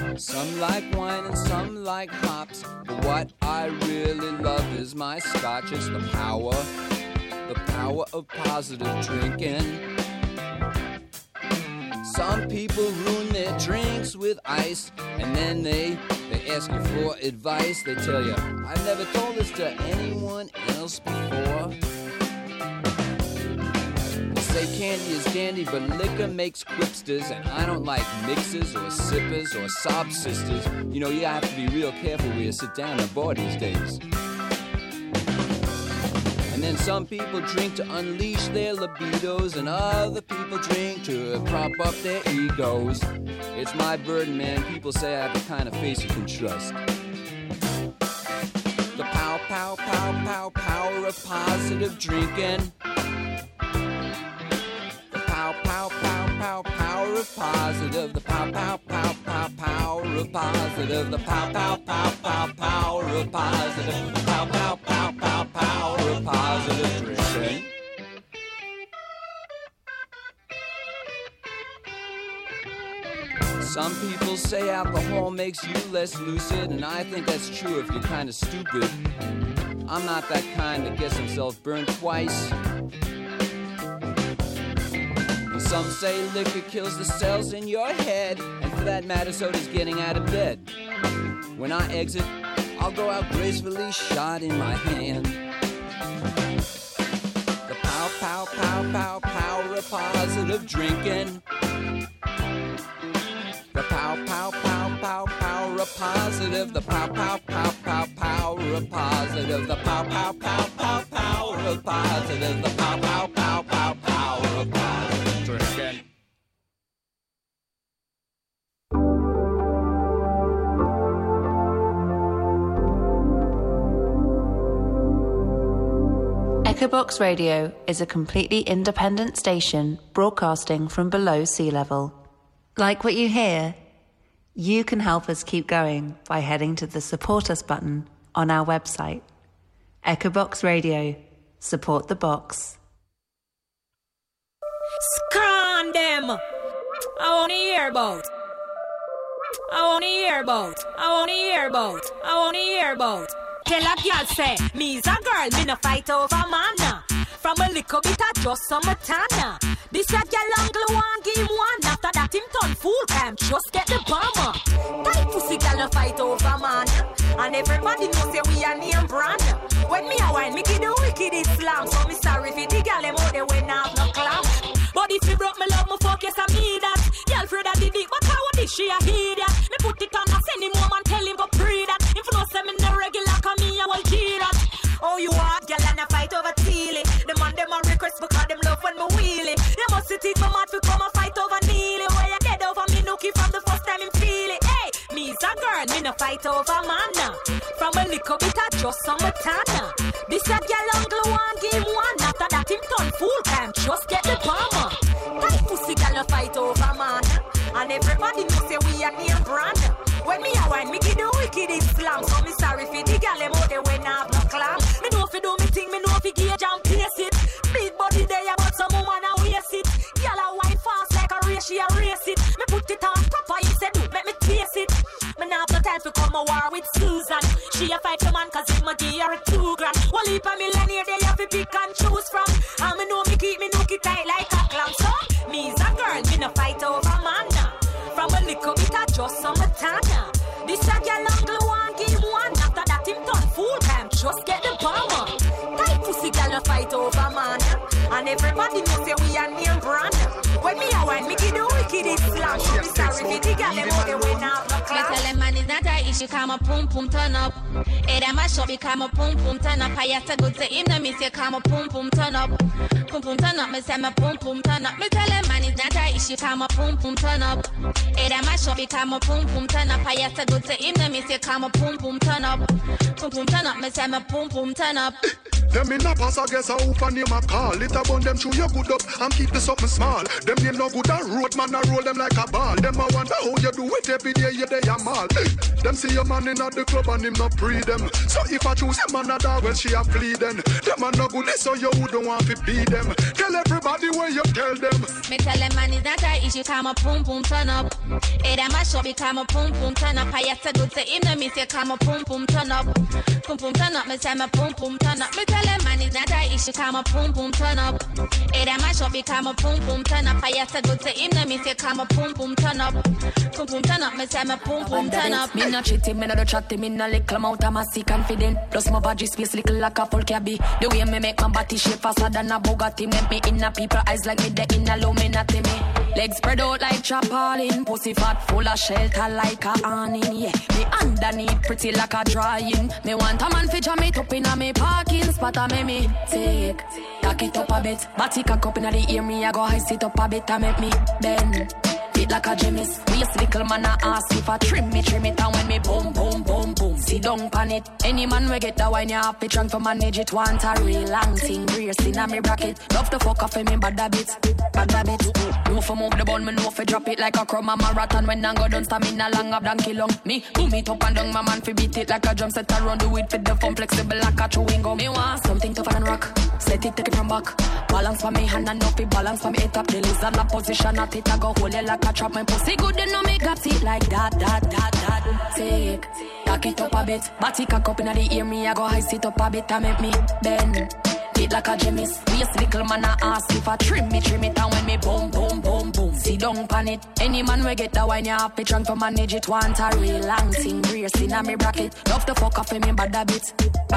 Some like wine and some like hops, but what I really love is my scotch. It's the power of positive drinking. Some people ruin their drinks with ice, and then they ask you for advice. They tell you, I've never told this to anyone else before. They say candy is dandy, but liquor makes quipsters, and I don't like mixers or sippers or sob sisters. You know, you have to be real careful where you sit down at bar these days. And then some people drink to unleash their libidos, and other people drink to prop up their egos. It's my burden, man. People say I have the kind of face you can trust. The pow, pow, pow, pow, power of positive drinking. The pow, pow, pow, pow, power of positive. The pow, pow, pow, pow, power of positive. The pow, pow, pow, pow, power of positive. The pow, pow, pow, pow, power of positive drinking. Some people say alcohol makes you less lucid, and I think that's true if you're kind of stupid. I'm not that kind that gets himself burned twice. And some say liquor kills the cells in your head, and for that matter, so does getting out of bed. When I exit, I'll go out gracefully, shot in my hand. The pow, pow, pow, pow, power of positive drinking. The pow, pow, pow, pow, power of positive. The pow, pow, pow, pow, power of positive. The pow, pow, pow, pow, power of positive. The pow, pow, pow, pow, power of positive drinking. Echobox Radio is a completely independent station broadcasting from below sea level. Like what you hear? You can help us keep going by heading to the Support Us button on our website. Echobox Radio. Support the box. Scan them! I wanna hear about. I wanna hear about. I wanna hear about. I wanna hear about. Tell a girl say, me's a girl, me no fight over man. From a little bit of just some tana. This a girl uncle one give one. After that him turn fool cam, just get the bomber. Tight pussy girl no fight over man. And everybody knows say we a name brand. When me a wine, me give the wicked Islam. So me sorry for the girl them out there when I have no clam. But if you broke me love, me fuck yes I me that. Girl Fred I did it, but how did she a hear that? Me put it on, I send him home and tell him go pray that. If you know say me no regular, come me I will cheer that. Oh you hot girl and a fight over Teely. The man them a request because them love when me wheelie. They must sit it my mouth to come and fight over Neely. Where you get over me nookie from the first time him feel it. Hey, me's a girl, me no fight over man. From a little bit of just some tana. This a girl uncle one give one. After that him turn fool cam, just get the bomber. Tight pussy girl no fight over man. And everybody knows say we a name brand. When me a wine, me give the wicked Islam. So me sorry for the girl them out there when I have no clam. Me know if you do me thing, me know if you gauge and pace it. Big body there, but some woman a waste it. Girl a wine fast like a race, she a race it. Me put it on top of you, say do, make me taste it. Me nah have no time to come a war with Susan. She a fight the man cause if me give her $2 grand. One heap a millionaire, they have to pick and choose from. And me know me keep me nookie tight like a clam. So, me's a girl, me no fight over man. From a little bit of just some tana. This a girl uncle one give one. After that him turn fool cam, just get the bomber. Tight pussy girl no fight over man. And everybody knows say we a name brand. When me a wine, me give the wicked Islam. So me sorry for the girl them out there when I have no class. Me tell them man it's not a issue, come a pum pum turn up. Hey them a show become a pum pum turn up. I have to go to him, no me say come a pum pum turn up. Pum pum turn up, me say me pum pum turn up. Me tell them man it's not a issue, come a pum pum turn up. Hey them a show become a pum pum turn up. I have to go to him, no me say come a pum pum turn up. Pum pum turn up, me say me pum pum turn up. Them in a pass, I guess I hope a name a call. It a bun them chew you good up and keep the something small. Them name no good a road man a roll them like a ball. Them a wonder how you do it every day you day a mall. Them see a man in at the club and him not pre them. So if I choose a man a dog when she a flee then. Them a no good so you don't want to be them. Tell everybody what you tell them. Me tell them man it's not a issue, come a pum pum turn up. Hey, them a show become a pum pum turn up. I have to go to him, me say come a pum pum turn up. Pum pum turn up, me say me pum pum turn up. Me tell them man it's not a issue, come a pum pum turn up. Hey, them a show become a pum pum turn up. I have to go to him, me say come a pum pum turn up. Pum pum turn up, me say me pum pum turn up. Me no cheating, me no do chatting, me no little amount of massy confident. Plus my body space little like a full cabby. The way me make my body shape faster than a Bugatti. Make me in a people eyes like me the in a Illuminati me. Legs spread out like Chapolin. Pussy fat full of shelter like a awning. Yeah, me underneath pretty like a drying. Me want a man feature me up in a me parking spot. I me take cock it up a bit. Body cock up in the ear me I go high sit up a bit. I make me bend it like a Jimmy's. We a little man a ask if I trim it and when me boom boom boom boom. See down pan it. Any man we get the wine you have to drunk to manage it. Want a real long thing, brace in a me bracket. Love the fuck off me bad a bit. No for move the ball, me no for drop it like a crumb a marathon. When I go down stamina long up donkey long. Me boom it up and down, my man fi beat it like a drum set around. Do it for the fun, flexible like a chewing gum. Me want something tougher than rock. Set it, take it from back. Balance for me hand and no fi balance for me head up. The lizard la position at it I go hold it like a trap. My pussy good then no make up it like that. Take cock it up a bit. Body cock up in the ear me I go high sit up a bit. I make me bend it like a Jimmy's. We a little man a ask if I trim it and when me boom boom boom boom. See down pan it. Any man we get the wine you have to drunk to manage it. Want a real long thing, brace in a me bracket. Love the fuck off me bad a bit.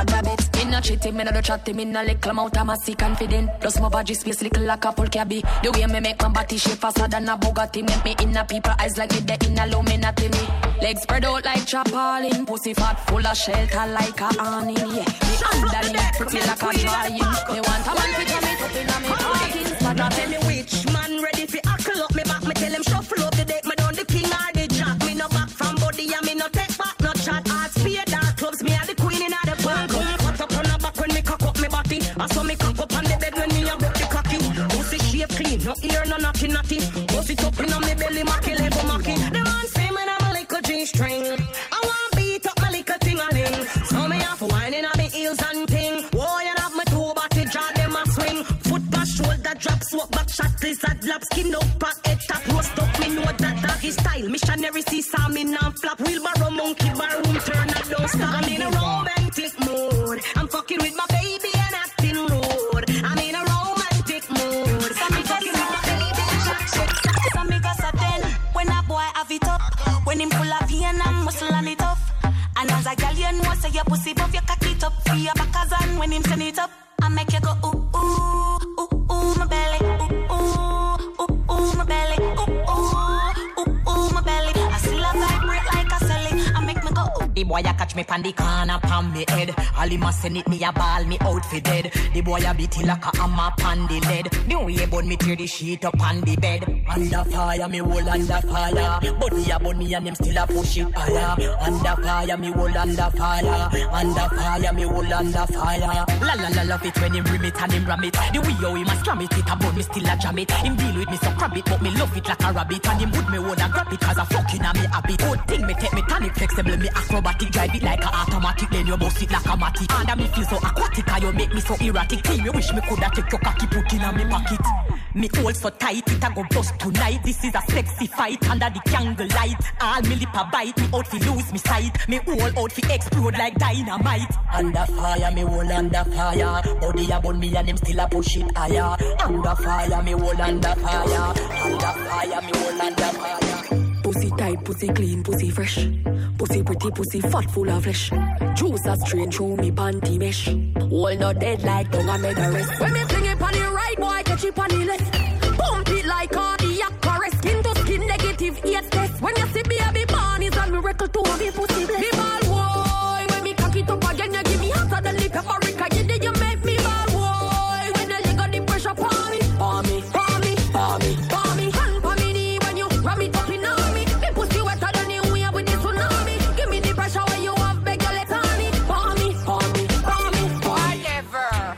Me no cheating, me no do chatting, me no little amount of massy confident. Plus my body space little like a full cabby. The way me make my body shape faster than a Bugatti. Make me in a people eyes like me the in a Illuminati me. Legs spread out like Chapolin. Pussy fat full of shelter like a awning. Yeah, me underneath pretty like a drying. Me want a man to jam it up in a me parking spot. Now tell me which man ready fi huckle up me back. Me tell him shuffle up the deck. Me down the king or the jack. Me no back from body and me no take back no chat. Art spear dark clubs. Me are the queen in the park. Cut up on the back when me cock up me body. I saw me cock up on the bed when me a broke the cocky. Pussy shape clean, no ear no knocky natty. Pussy up in me belly macky level macky. The man say me I'm a little G-string. I want beat up my little ting-a-ling. So me have whining on me heels and ting. Oh, you have my two body jaw them a swing. Foot pass shoulder drop, swap back shot, lizard lap, skin up, pack head tap, roast up, me know that doggy style. Missionary see saw me now flap, wheelbarrow monkey bar room turn and don't stop. I'm in a romantic mood. I'm fucking with my baby and acting rude. I'm in a romantic mood. I'm fucking with my baby and some niggas are ten when a boy have it up. When him full of vein and muscle and it off. And as a girl you know say your pussy buff, you cock it up. Free your backers and when him send it up, I make you go ooh ooh ooh ooh my belly. Ooh ooh ooh ooh my belly. Ooh ooh ooh ooh my belly. I still a vibrate like a celly. I make me go ooh. The boy a catch me pan the corner pan me head. All him a send it me a ball me out for dead. The boy a beat it like a hammer pan the lead. The way burn me tear the sheet up on the bed. Under fire me hold under fire. Body a burn me and them still a push it higher. Under fire me hold under fire. Under fire me hold under fire. La la la love it when him bring it and him ram it. The way how him a slam it a burn me still a jam it. Him deal with me so crab it but me love it like a rabbit. And him would me wanna grab it cause a fucking a me habit. Good thing me take me tonic flexible me acrobatic. Drive it like a automatic then you bust it like a matic. And me feel so aquatic and you make me so erratic. Team you wish me coulda take your cocky put in a me pocket. Me hold so tight it a go bust tonight. This is a sexy fight under the candle light. All me lip a bite me out fi lose me sight. Me whole out fi explode like dynamite. Under fire me hold under fire. Body a burn me and him still a push it higher. Under fire me hold under fire. Under fire me hold under fire. Pussy tight, pussy clean, pussy fresh. Pussy pretty, pussy fat, full of flesh. Juice a strain through me panty mesh. All not dead like tongue and make a rest. When me fling it on the right, boy, catch it on the left. Pump it like cardiac arrest. Skin to skin, negative 8 test. When you see baby born, it's a miracle to me pussy bless. Me ball, boy, when me cock it up again, you give me hotter than the paprika. You did you make me ball, boy. When you got the pressure for me. For me, for me, for me, for me. Hand for me knee when you ram it up in on me. Me pussy wetter than you wave with the tsunami. Give me the pressure when you have beg your let on me. For me, for me, for me, for me. Whatever.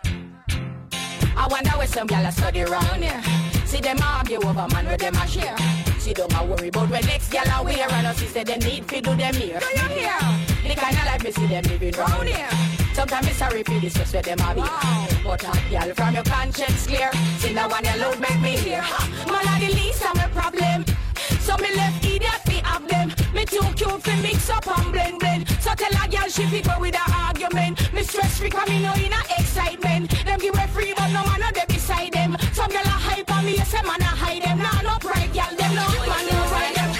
I wonder where some gyal a study round here. See them argue over man with them a share. See them a worry about when next gyal a wear. And us say they need to do them here. Do you hear? The kind of life me see them living round here. Sometimes it's sorry for this, just where them a be. But girl, from your conscience clear. See now when your load make me hear. Man, are the least of my problem. So me left idiot fi have them. Me too cute fi mix up and blend blend. So tell a girl she fi go with a argument. Me stress free 'cause me know in a excitement. Them give me free but no man a dey beside them. Some girl a hype on me, say man a hide them. Nah no pride, girl them no man no ride them.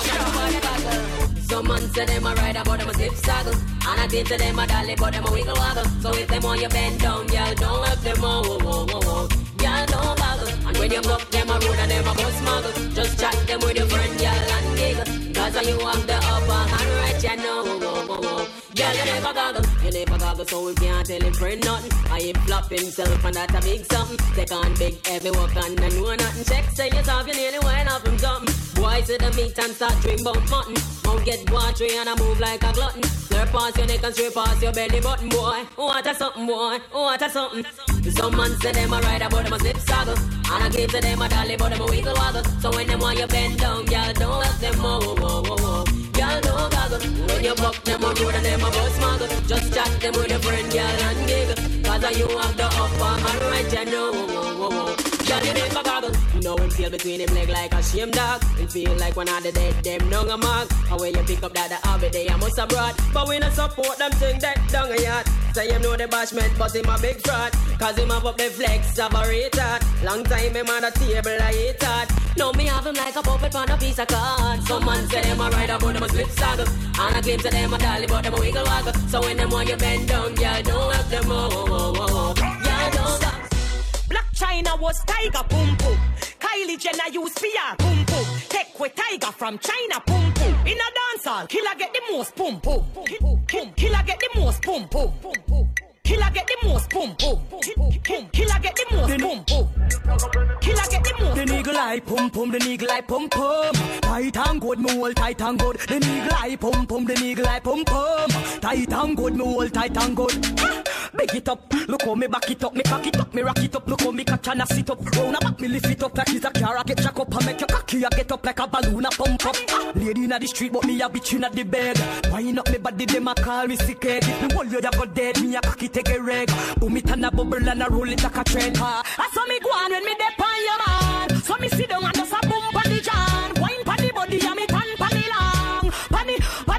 Some man say them a ride but them a zip saddle. And I think to them a dolly but them a wiggle waggle. So if them want you bend down, girl don't let them whoa whoa whoa whoa. Girl don't boggle. And when you buck them a road and them a bus smuggle. Just chat them with your friend, girl, and giggle. Cause you have the upper hand right, you know. Girl, you never goggle, so we can't tell him friend nothing. I ain't flop himself and that's a big something. Take on big heavy work and I know nothing. Check, say yourself, you nearly went off him something. Boy, see the meat and start dream about mutton. Mount get watery and I move like a glutton. Slurp past your neck and straight past your belly button, boy. What a something, boy, what a something. Some man say them a ride but them a zip saddle. And I give to them a dolly but them a wiggle waggle. So when them want you bend down, girl, don't let them whoa, whoa, whoa, whoa. Girl, don't goggle. When you buck them a road and them a bus smuggle. Just chat them with your friend, girl, and giggle. Cause you have the upper hand right, you know. Girl, you never goggle. You know him feel between him leg like a shame dog. It feel like one of the dead, them dung a mark. How when you pick up that the other day I must have brought. But we not support them thing that dung a yard. Say him know the bashment, but him a big fraud. Cause him have up the flex of a retard. Long time him on the table I hate that. Now me have him like a puppet on a piece of card. Some man say them a ride but them a slip saddle. And I claim to them a dolly but them a wiggle waggle. So when them want you bend down, girl, don't help them oh. Girl, don't go. Black China was Tiger Pum Pum. Kylie Jenner used PR Pum Pum. Take with Tiger from China Pum Pum. In a dancehall, killer get the most Pum Pum. Killer get the most Pum Pum. Killer get the most Pum Pum. Killer get the most Pum Pum. Killer get the most. The eagle eye Pum Pum, the eagle eye Pum Pum. Tight and good, me hold tight and good. The eagle eye Pum Pum, the eagle eye Pum Pum. Tight and good, me hold tight and good. Big it up, look how me back it up, me cock it up, me rock it up, look how me catch and I sit up. Round about me lift it up like it's a car, I get jack up and make your cocky, I get up like a balloon, I pump up. Lady inna the street, but me a bitch inna the bed. Wind up me body, them a call me sick head. If me hold you, that go dead, me a cocky take a reg. Boom it and a bubble and a roll it like a trend. I saw me go on when me dip on your man. So me sit down and just a boom pan the jam. Wine pan the body and me tan pan the long. Panny.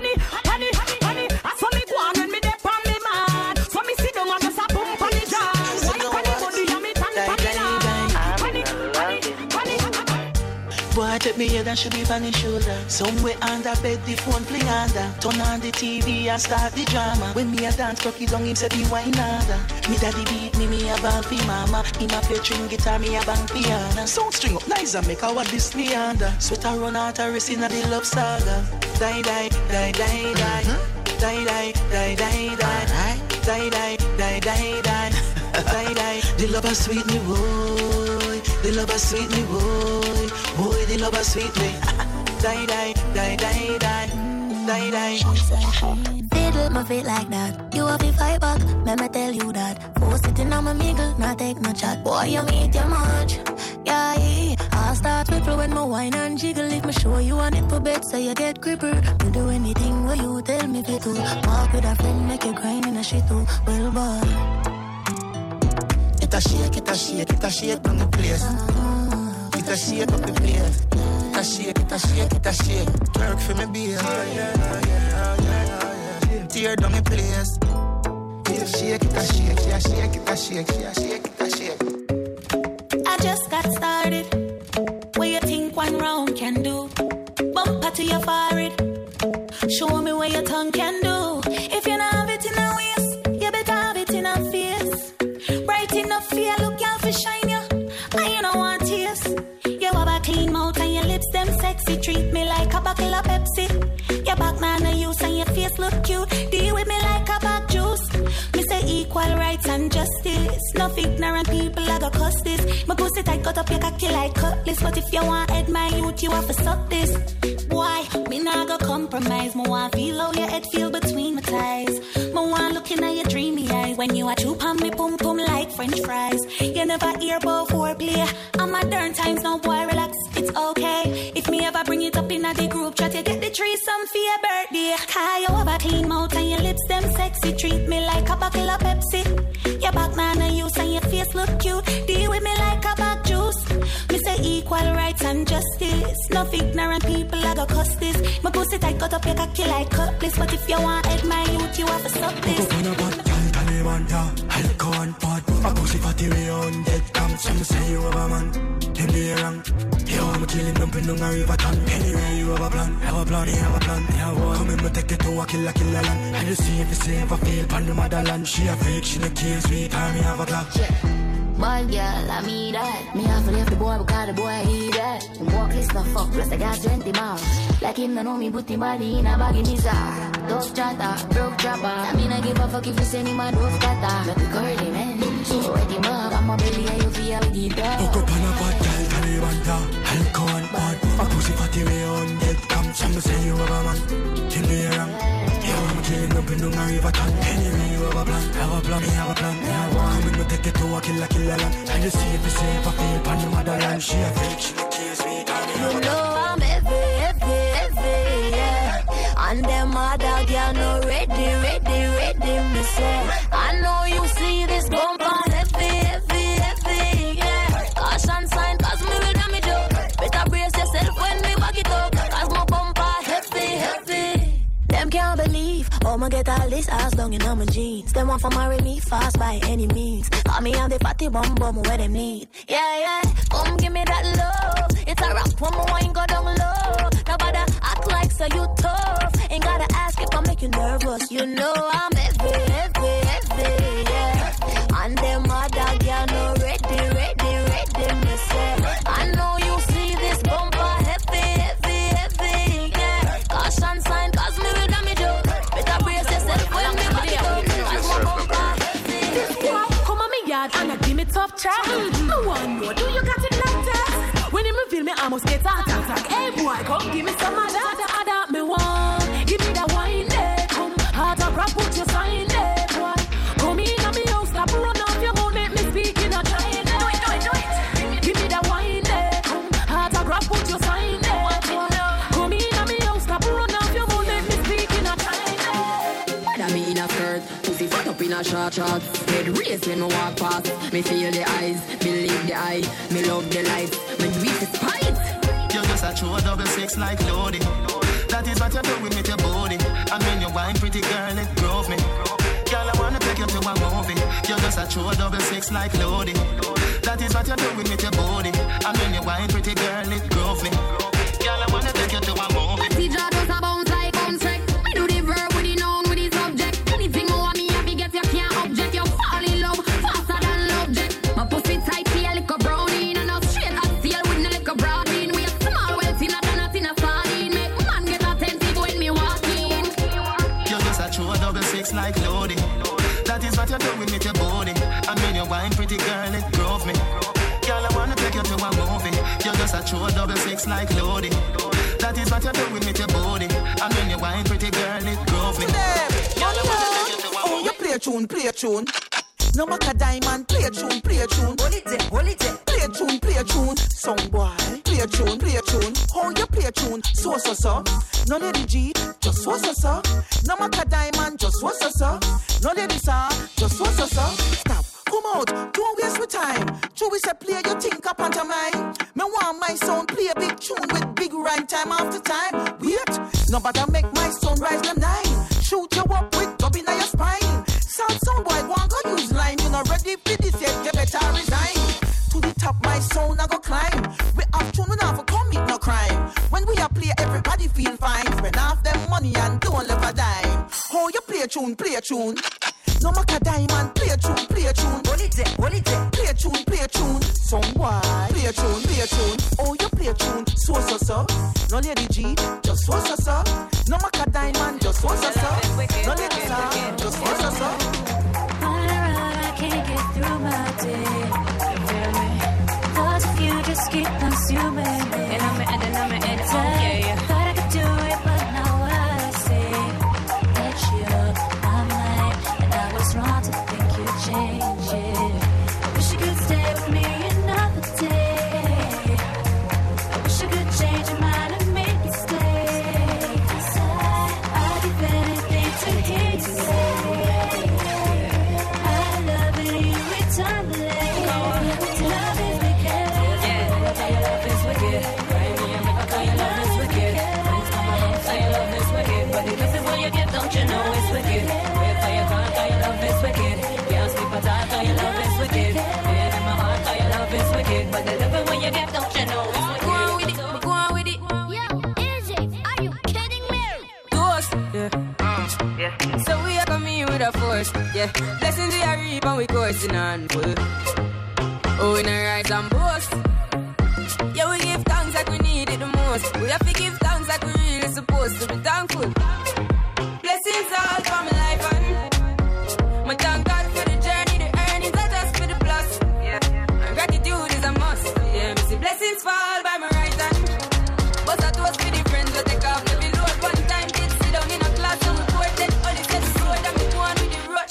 I saw me go on when me dip on me man. So me sit down and just a boom pan the jam. Wine pan the body and me tan pan the long. Boy, take me head and should be on his shoulder. Somewhere under bed, the phone play under. Turn on the TV and start the drama. When me a dance, cocky down him say the wine under. Me daddy beat me a bang fi mama. Him a play string guitar, me a bang piano. Sound string up nice and make our this me under. Sweat a run out a race in a the love saga. Die. Die. The lover sweet me boy. The lover sweet me boy. Boy, the lover sweet me. Die. Fiddle my feet like that. You have to fight back. Let me tell you that. For sitting on my mingle, not take no chat. Boy, you meet your much. Yeah. I'll start with when my wine and jiggle. If me show you a nipple bed, so you get gripper. You do anything where you tell me to. Walk with a friend, make you grind in a shit too. Well, boy. It a shake on the place. It a shake up the place. It a shake. Work for me, baby. Tear down the place. It a shake. I just got started. What you think one round can do? Bumper to your forehead. Show me what your tongue can do. If you don't have it in a waist, you better have it in a face. Right enough fear, look out for shine you. And you don't want tears. You have a clean mouth and your lips them sexy. Treat me like a bottle of Pepsi. Your back man a use and your face look cute. Deal with me like a back juice. Me say equal rights and justice. No ignorant people I go cuss this. My pussy tight cut up your cocky like cutlass. But if you want head my youth, you have to suck this. Why? Me nah go compromise. Me want feel how your head feel between my thighs. Me want looking at your dreamy eyes. When you a choop on me pum pum like French fries. You never hear about foreplay. On modern times, no boy relax, it's okay. If me ever bring it up in a the group chat, you get the threesome for your birthday. Cause you have a clean mouth and your lips them sexy. sexy, treat me like a bottle of Pepsi. Your back nana use and your face look cute. Deal with me like a bag juice. Me say equal rights and justice. No ignorant people I go cuss this. My pussy tight cut up your cocky like cutlass. But if you want head my youth, you have to suck this. I'll go on pod. My pussy fatty way on dead come. Some say you have a man. Them be wrong. You want me killing them in the river town. Anyway you have a plan. Have a plan, have a plan. Come in me take it to a killer land. I just see if you save a feel pan the motherland. She a freak, she no care sweet. Time me have a clock. Bad girl, I mean that. Me have to leave the boy because the boy he that. Him walk list no fuck, plus I got 20 miles. Like him no know me put him body in a bag in his eye. Dove chatter, broke chopper. I mean I give a fuck if you send him a dove cutter. Make a curly man, so wet him up. I'm a belly and you feel with the dog. Hook up on a bad girl, Talibanda. I'll go on board. My pussy fatty way on dead come. Some say you have a man. Kill me around. You want me killing up in the river town. Anyway you have a plan. Have a plan, have a plan. Come in me take it to a killer land. I just see if you save a feel pan the motherland. She a freak, she no care sweet. You know I'm heavy, yeah. And them mother girl no ready, me say. I know you see this bumper heavy, yeah. Caution sign, cause me will damage you. Better brace yourself when me back it up. Cause my bumper heavy. Them can't believe, I'ma get all this ass down in my jeans. Them want to marry me fast by any means. Call me on the party bum where them need. Yeah, come give me that love. It's a rap when my wine go down low. Nobody act like so you tough. Ain't gotta ask if I make you nervous. You know I'm heavy, yeah. And them other girl no ready, me say. I know you see this bumper heavy, yeah. Caution sign, cause me will damage you. Better brace yourself when me back it up. Cause my bumper heavy. Come on me yard and give me tough chat. No one know, do you got it like that? When you feel me, I must get attack. Hey boy, come give me some of that me want. Give me that wine there, come. Heart of rap, put your sign there, boy. Come in and me house, stop run off your gun, let me speak in a China. Do it. Give me that wine there, come. Heart of rap, put your sign there, boy. Come in and me house, stop run off your gun, let me speak in a China. That me in a skirt, pussy fat up in a short shorts. Head race when me walk past. Me feel the eyes, believe the eye. Me love the lights, me do it despite. You just a true double six like Lodi. That is what you do with your body. And when you wine, pretty girl, it drove me. Girl, I wanna take you to a movie. You just a true double six like Lodi. That is what you do with your body. And when you wine, pretty girl, it drove me. Girl, I wanna take you to a movie. See, Jah does a bounce like on track. Me do the verb with the noun with the subject. Anything more me have to get, you can't object. You fall in love faster than object. My pussy tight, see a little brownie. And a straight hot seal with no little broad bean. We a small well thin, not in a sardine. Make man get attentive when me walk in. You just a true double six like Lodi. That is what you do with your body. And when you wine, pretty girl, it drove me. Girl, I wanna take you to a movie. You just a true double six like Lodi. That is what you do with your body. And when you wine, pretty girl, it drove me. Girl, I wanna take you to a movie. Oh, you play a tune. No matter diamond, play a tune. Hold it. Play a tune. Song boy, play a tune. How you play a tune? So. No lady G, just so. No matter diamond, just so. No lady sir, just so. Stop, come out, don't waste my time. True we say play your think up onto mine. Me want my sound play a big tune with big rhyme time after time. Wait, no matter make my sound rise them 9. Shoot you up with dub in your spine. Sound boy, one go use line. You not ready for this yet, you better resign. To the top, my sound I go climb. We have tune, we not for commit no crime. When we are play, everybody feel fine. Spend half them money and don't live a dime. Oh, you play a tune. No matter diamond, play a tune. Hold it. Play a tune. Song boy, play a tune. Oh, you play a tune. So. No lady G, just so. No matter diamond, just so. No lady sir, just so. I can't get through my day. Thoughts of you just keep consuming me. And I'm yeah. Thought I could do it, but now I see that you're mine, and I was wrong to think you'd change it. I wish you could stay with me another day. I wish you could change your mind and make me stay. I'd give anything to hear you say. you give, don't you know it's wicked? Wait for your call, cause your love is wicked. Can't sleep at all, cause your love is wicked. Pain in my heart, cause your love is wicked. But the love when you give, don't you know it's wicked? Go on with it, go on with it. Yo, Izzy, are you kidding me? Ghost, yeah. So we are coming with a force, yeah. Blessings we are reap and we coursing on full. Oh, we not rise and boast. Yeah, we give thanks like we need it the most. We have to give thanks like we really supposed to be thankful. Blessings all for my life and my thank God for the journey, the earnings are just for the plus. And gratitude is a must. Yeah, me see blessings fall by my right hand. But I toast for the friends that take off the below. One time did sit down in a class and we poured that only said the road and me go on with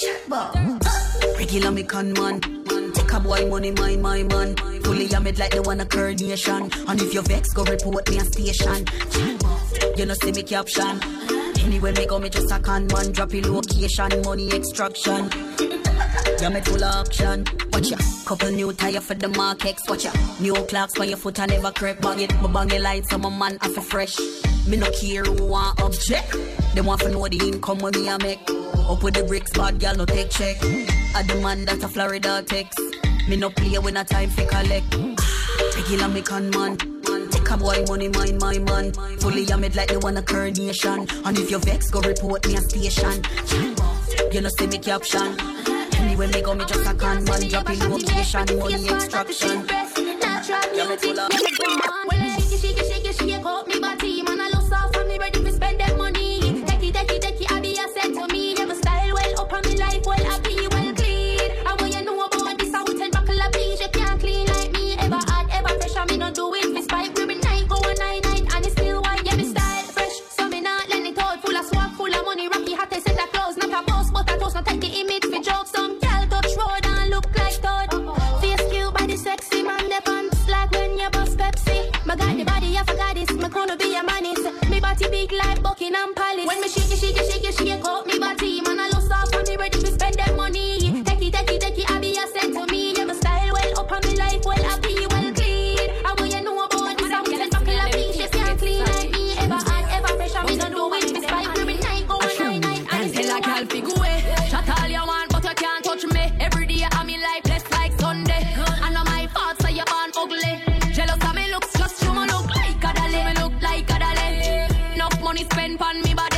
the rush. Regular me con man. Take a boy money, my man. Fully amid like the one a coordination. And if you vex, go report me a station. You know see me caption. Anyway, me go me just a con man. Drop your location, money extraction. You me full of action. Watch ya, couple new tire for the markets. Watch ya, new clocks for your foot and never creep. Bang it, my bang it light, so my man have a fresh. Me no care who want object. They want to know the income when me a make. Up with the bricks, bad girl no take check. I demand that a Florida text. Me no play when a time fi collect. Regular me con man. Take a boy money, my man. Fully amid like the one a coordination. And if you vex, go report me a station. You know see me caption. Anyway, me go me just a con man. Dropping location, money extraction. Natural beauty. When I shake up me body. Man, I lost off and me ready to spend that money. Take it, I be a set to me. Never style well, up on me life well, I be well clean. And when you know about this, I will tell buckle a beach. You can't clean like me, ever hard, ever fresh. I me not do it, this pipe every night, go a night, and it's still white. Yeah, me style fresh, so me not let it out. Full of swag, full of money, rocky hat, set that clothes. Not a boss, but a toast, not take the image for jokes. Some girl touch road and look like Todd. Face cute by the sexy man, the pants like when you bust Pepsi. My got the body, I forgot this, my gonna be a man. Me body big like Buckingham Palace. When me shake up me body. Man, I lost off and me ready to spend that money. Take it, I be a set to me. Yeah, my style well, up on me life well, I be well clean. And when you know about this, I'm gonna buckle a beach. You can't clean like me, ever hard, ever fresh. I me don't do it, this pipe every night, go a night. And say like I'll figure away. Shut all you want, but you can't touch me. Every day I'm in life, blessed like Sunday. And all my thoughts say you're born ugly. Jealous of me looks, just show me look like a dolly. Me look like a dolly. Enough money spent on me body.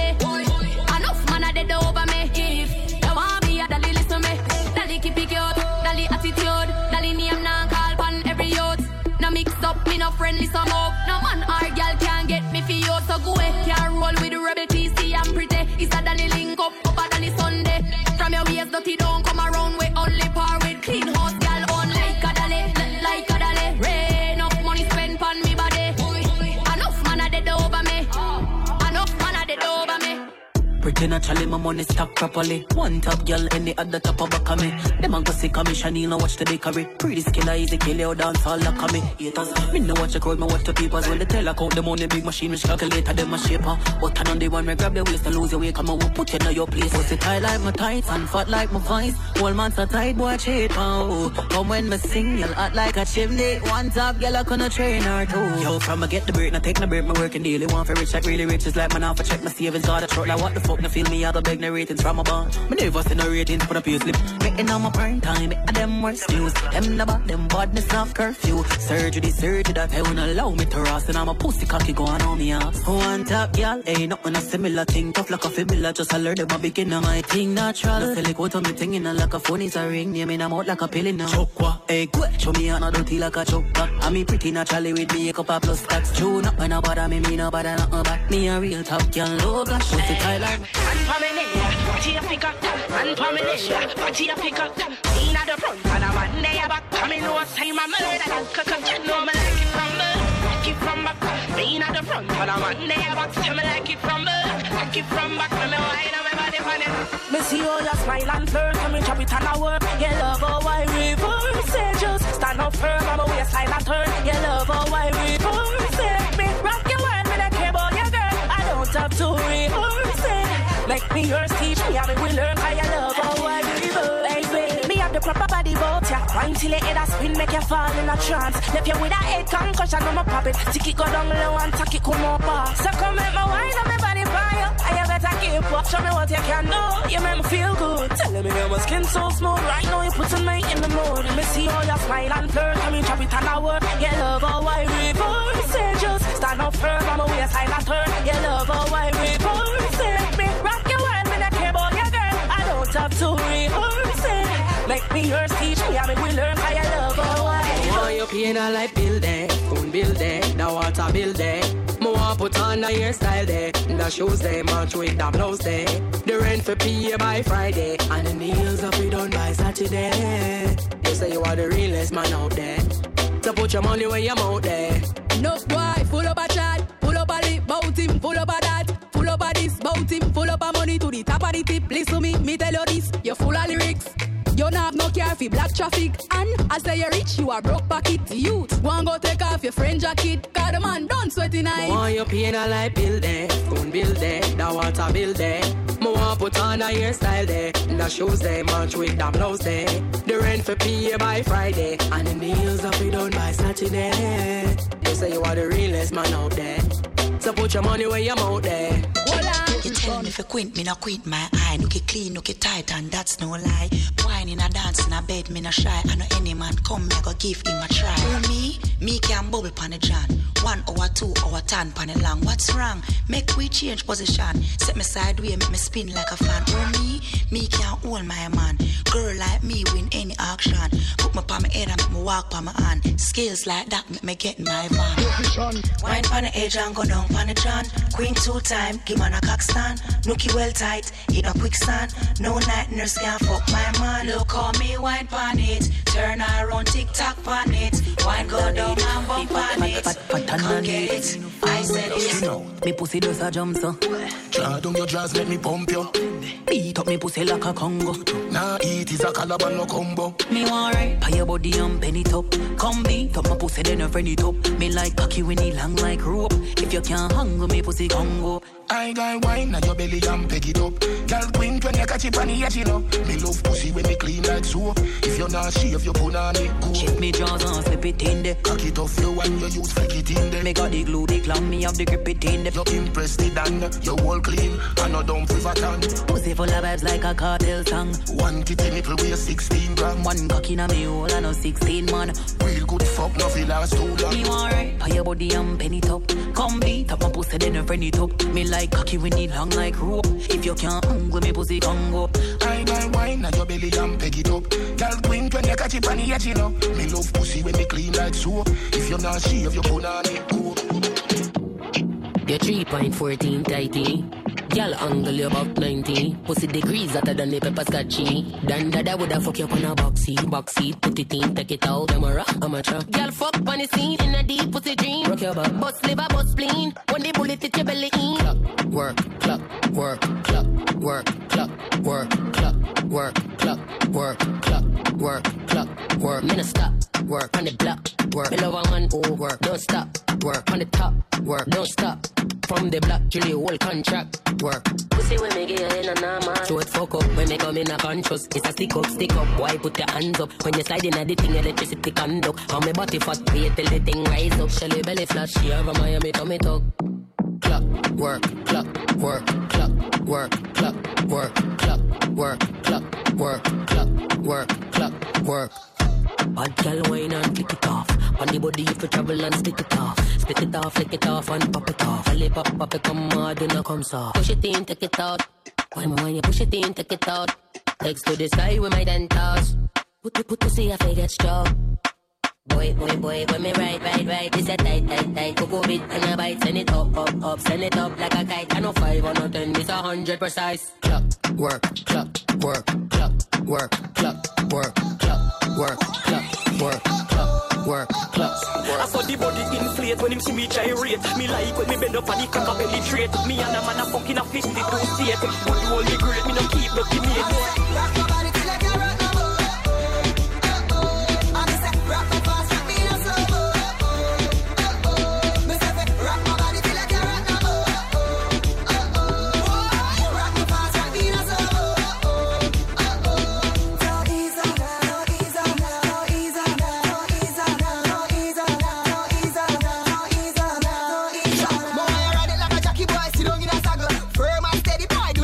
Enough man a dead over me. If you want me, a dolly listen me. Dolly keep it cute, dolly attitude. Dolly name now call pan every youth. No mix up, me no friendly some up. No man or girl can get me for you. So go away, can't roll with the rebel TC and pretty. It's a dolly link up, a dolly Sunday. From your waist dirty don't come around with only par with clean house girl on like a dolly, like a dolly. Rain enough money spent on me body. Enough man a dead over me. Enough man a dead over me. Pretty naturally, my money stack properly. One top girl, any other top of back of me. Them a go see commission, you know watch the bakery. Pretty skiller, easy kill you, dance all like me. Haters, me no watch the crowd, me watch the papers. When they tell I count the money, big machine, which calculator, them a shaper. But turn on the one, me grab the waist and lose your way. Come on, we'll put you in your place. Pussy tight like my tights and fat like my vice. Whole man's a tight boy, cheat, oh. Come when me sing, you'll act like a chimney. One top girl, I couldn't train her too. Yo, from I get the break, now take no break, me working daily. Want for rich, like really rich, it's like man off, I check my savings, got a truck, like what the fuck, now feel me out of no ratings from a bar. Me never see no ratings for the pay slip. Making on my prime time, me and them worst news. Them about them badness of curfew. Surgery that I won't allow me to rust. And I'm a pussy cocky going on me ass. One top, y'all, ain't nothing a similar thing. Tough like a fibula, just a learn them a beginner. My thing natural. No silly quote on me thing in a like a phone is a ring. Yeah, me I'm out like a pill in a chokwa. Hey, quick, show me another dirty like a choker. I mean pretty naturally with me, a couple plus stacks. True, nothing about me, no bother, nothing about me. A real top, y'all, low gosh, what's the Thailand? Party a pick up, and Pamela, party a pick up. In at the front, and I'm on there back. Coming no time, I'm murder. Cook, no, me like it from back. In at the front, and I'm on there back. Tell me like it from back. Like it from back. Me wine on my body, funny. Me see all your smile and flirt. Come and chop it and I work. You love how I reverse. Say just stand up firm. I'm a waistline and turn. You love how I reverse. Me rock your world, me don't care about your girl. I don't have to rehearse it. Make me yours, teach me how we will learn how you love how I reverse. Me have the proper body about ya. Wine till your head a spin, make you fall in a trance. Left you with a head concussion, on my pop it. Tick it go down low and tack it come up. So come make my wine on my body for you. And you better give up. Show me what you can do. You make me feel good. Telling me how my skin so smooth. Right now you putting me in the mood. Let me see all your smile and flirt. Come in, chop it and I work. You love how I reverse. Say just stand up firm. I'm a waistline and turn. You love how I reverse. Let me rock your world. Me not care about your girl. I don't have to rehearse it. Make me yours, teach me how me will learn. How you love how I want you pain a life bill there. Phone bill there. The water bill there. More put on the hairstyle there. The shoes there. Match with the blouse there. The rent for pay by Friday. And the nails up it done by Saturday. You say you are the realest man out there. So put your money where your mouth there. No boy, full up a chat. Full up a lip, bout him, full up a that. Full up a this, bout him, full up a money to the top of the tip. Listen to me tell you this. You're full of lyrics. You not have no care for black traffic. And I say you're rich, you are broke pocket. Youth, one go take off your friend jacket. Cause the man don't sweat in eye. Want you paying a light bill there. Phone bill there. The water bill there. More put on a hairstyle there. The shoes there. Match with the blouse there. The rent for pay by Friday. And the nails up it done by Saturday. You say you are the realest man out there. So put your money where your mouth there. You tell me if you quint, me no quint my eye. Look it clean, look it tight, and that's no lie. Wine in a dance, in a bed, me no shy. I know any man come, me go give him a try. Oh me can bubble pan the John. 1 hour, 2 hour, 10 pan it long. What's wrong? Make we change position. Set me sideways, make me spin like a fan. Oh me can hold my man. Girl like me win any auction. Put me pan my head and make me walk pan my hand. Skills like that make me get in my van. Wine pan the edge and go down pan the John. Queen 2 time, give man a cock stand. Nookie well tight, in a quicksand. No night nurse can fuck my man. Look how me wine pan it. Turn around, tick-tock pan it. Wine go down and bump pan it. Can't get it, I said it. Me pussy does a jump so. Draw down your jaws, let me pump you. Beat up me pussy like a Congo. Nah, eat is a calaban no combo. Me want right, pay your body and bend it up. Come beat up my pussy then you friend it up. Me like cocky when it long like rope. If you can't hang me pussy Congo. I got wine na your belly and peg it up. Girl queen when you catch it on the edge, you know. Me love pussy when me clean like soap. If you're not shave, you put on it cool. Check me jaws and slip it in there. Cock it off you and you use flick it in there. Me got the glue, the clam, me have the grip it in there. You impress the dan, you all clean. I know don't feel tan. Pussy full of vibes like a cartel song. One kitty nipple weigh 16 grams. One cock in a me hole and no 16 man. Real good fuck, no feel last too long. Me want right, pay your body and pen it up. Come beat up my pussy then you friend it up. Me like cocky when it long like rope. If you can't hang me pussy Congo. I got wine na your belly and peg it up. Girl queen when you catch it on the edge, you know. Me love pussy when me clean like soap. If you're not shave, you put on it cool. You're 3.14 tighty. Girl angle you about 90. Pussy degrees hotter than the pepper scotchy. Dan dada woulda fuck you up on a box seat. Put it in, take it out, amateur. Girl fuck on the scene in a deep pussy dream. Rock your back, bust liver, bust spleen. When the bullet hit your belly in. Clock, work, clock, work, clock, work, clock, work, clock, work, clock, work, clock, work, clock, work. Me no stop, work on the block, work. Me love one work, don't stop, work on the top, work, don't stop. From the block till the whole contract work. Pussy when me get in a normal. Show it fuck up when me come in a conscious. It's a stick up. Why put your hands up? When you slide in a the thing, electricity conduct. How me body fat, wait till the thing rise up. Shelly belly flash, she have a Miami tummy tuck. Clock, work, clock, work, clock, work, clock, work, clock, work, clock, work, clock, work, clock, work. Bad girl wine and flick it off. On the body if you travel and stick it off. Split it off, flick it off and pop it off. Alley pop it, come hard and it comes off. Push it in, take it out. When you push it in, take it out. Legs to the sky with my dentals. Put to see if I get strong. Boy, when me ride. This a tight. Cocoa bit and a bite. Send it up. Send it up like a kite. I know 5 or no 10, this 100 precise. Clock, work, clock, work, clock, work, clock, work, clock, work, clock, work, clock, work, clock. I saw the body inflate when him see me gyrate. Me like when me bend up and the cock belly straight. Me and a man a fucking a 52 state. But you hold me great, me no keep the teammate. Firm and steady boy, do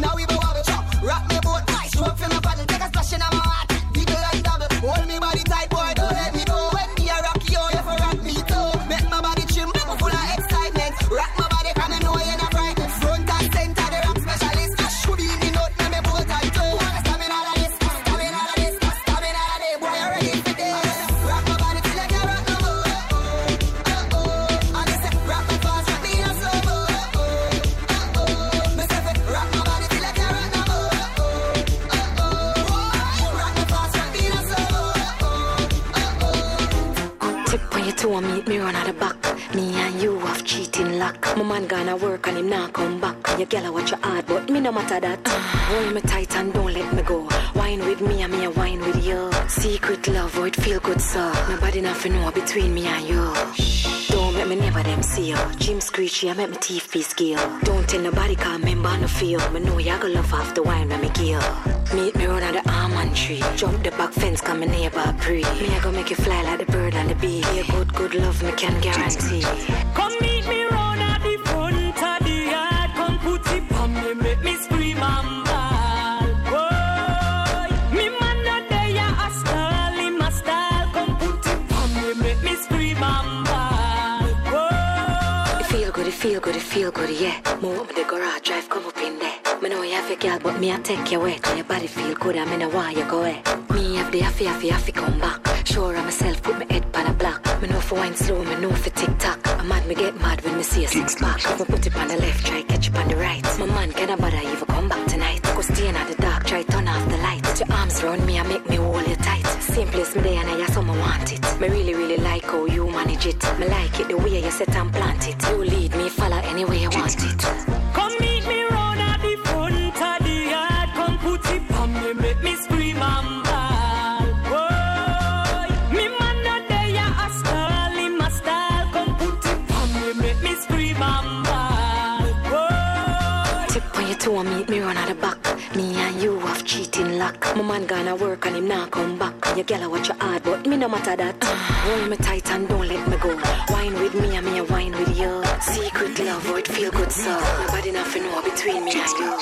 Me and you have cheating luck. My man gonna work and him not come back. Your girl watch your hard, but me no matter that. Hold me tight and don't let me go. Wine with me and me a wine with you. Secret love, oh it feel good so. Nobody nothing know between me and you. Don't make me never them see you. Jim screechy, I make my teeth be skill. Don't tell nobody cause member no feel. Me know you gonna love after wine when me kill. Meet me round the almond tree. Jump the back fence cause my neighbor pre. Me I gonna make you fly like the bird and the bee. Be a good love me can guarantee. Come meet me round at the front of the yard. Come put it on me, make me scream and ball. Oh, me man not there, a style, him a style. Come put it on me, make me scream and ball. Oh, it feel good, yeah. Move up the garage, drive, come up in there. Me know you have a girl, but me I take you away. Cause your body feel good, I mean why you go away. Me have the happy come back. Sure of myself, put my head on a block. Me know for wine slow, me know for tick-tock. I'm mad, me get mad when me see a six-pack. If I put it on the left, try catch it on the right. My man can't bother even come back tonight. Go stay in the dark, try turn off the light. Put your arms around me and make me hold you tight. Same place me there and I saw me want it. Me really like how you manage it. Me like it the way you set and plant it. You lead me, follow any way you want it. come meet me round at the front of the yard. Come put it on me, make me scream and ball. Oh, me man not there, a style, him a style. Come put it on me, make me scream and ball. Oh, Tip on your toe and meet me run at the back. Me and you have cheating luck. My man gonna work and him not come back. Your girl watch your hard, but me no matter that. Hold me tight and don't let me go. Wine with me and me a wine with you. Secret love, oh it feel good so. Nobody nothing know between me and you.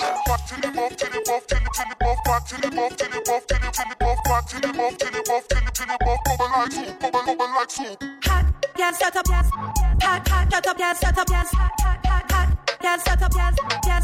Hot, yeah, set up, yes. Hot, shut up, yes, set up, yes. Hot, yeah, set up, yes, yes.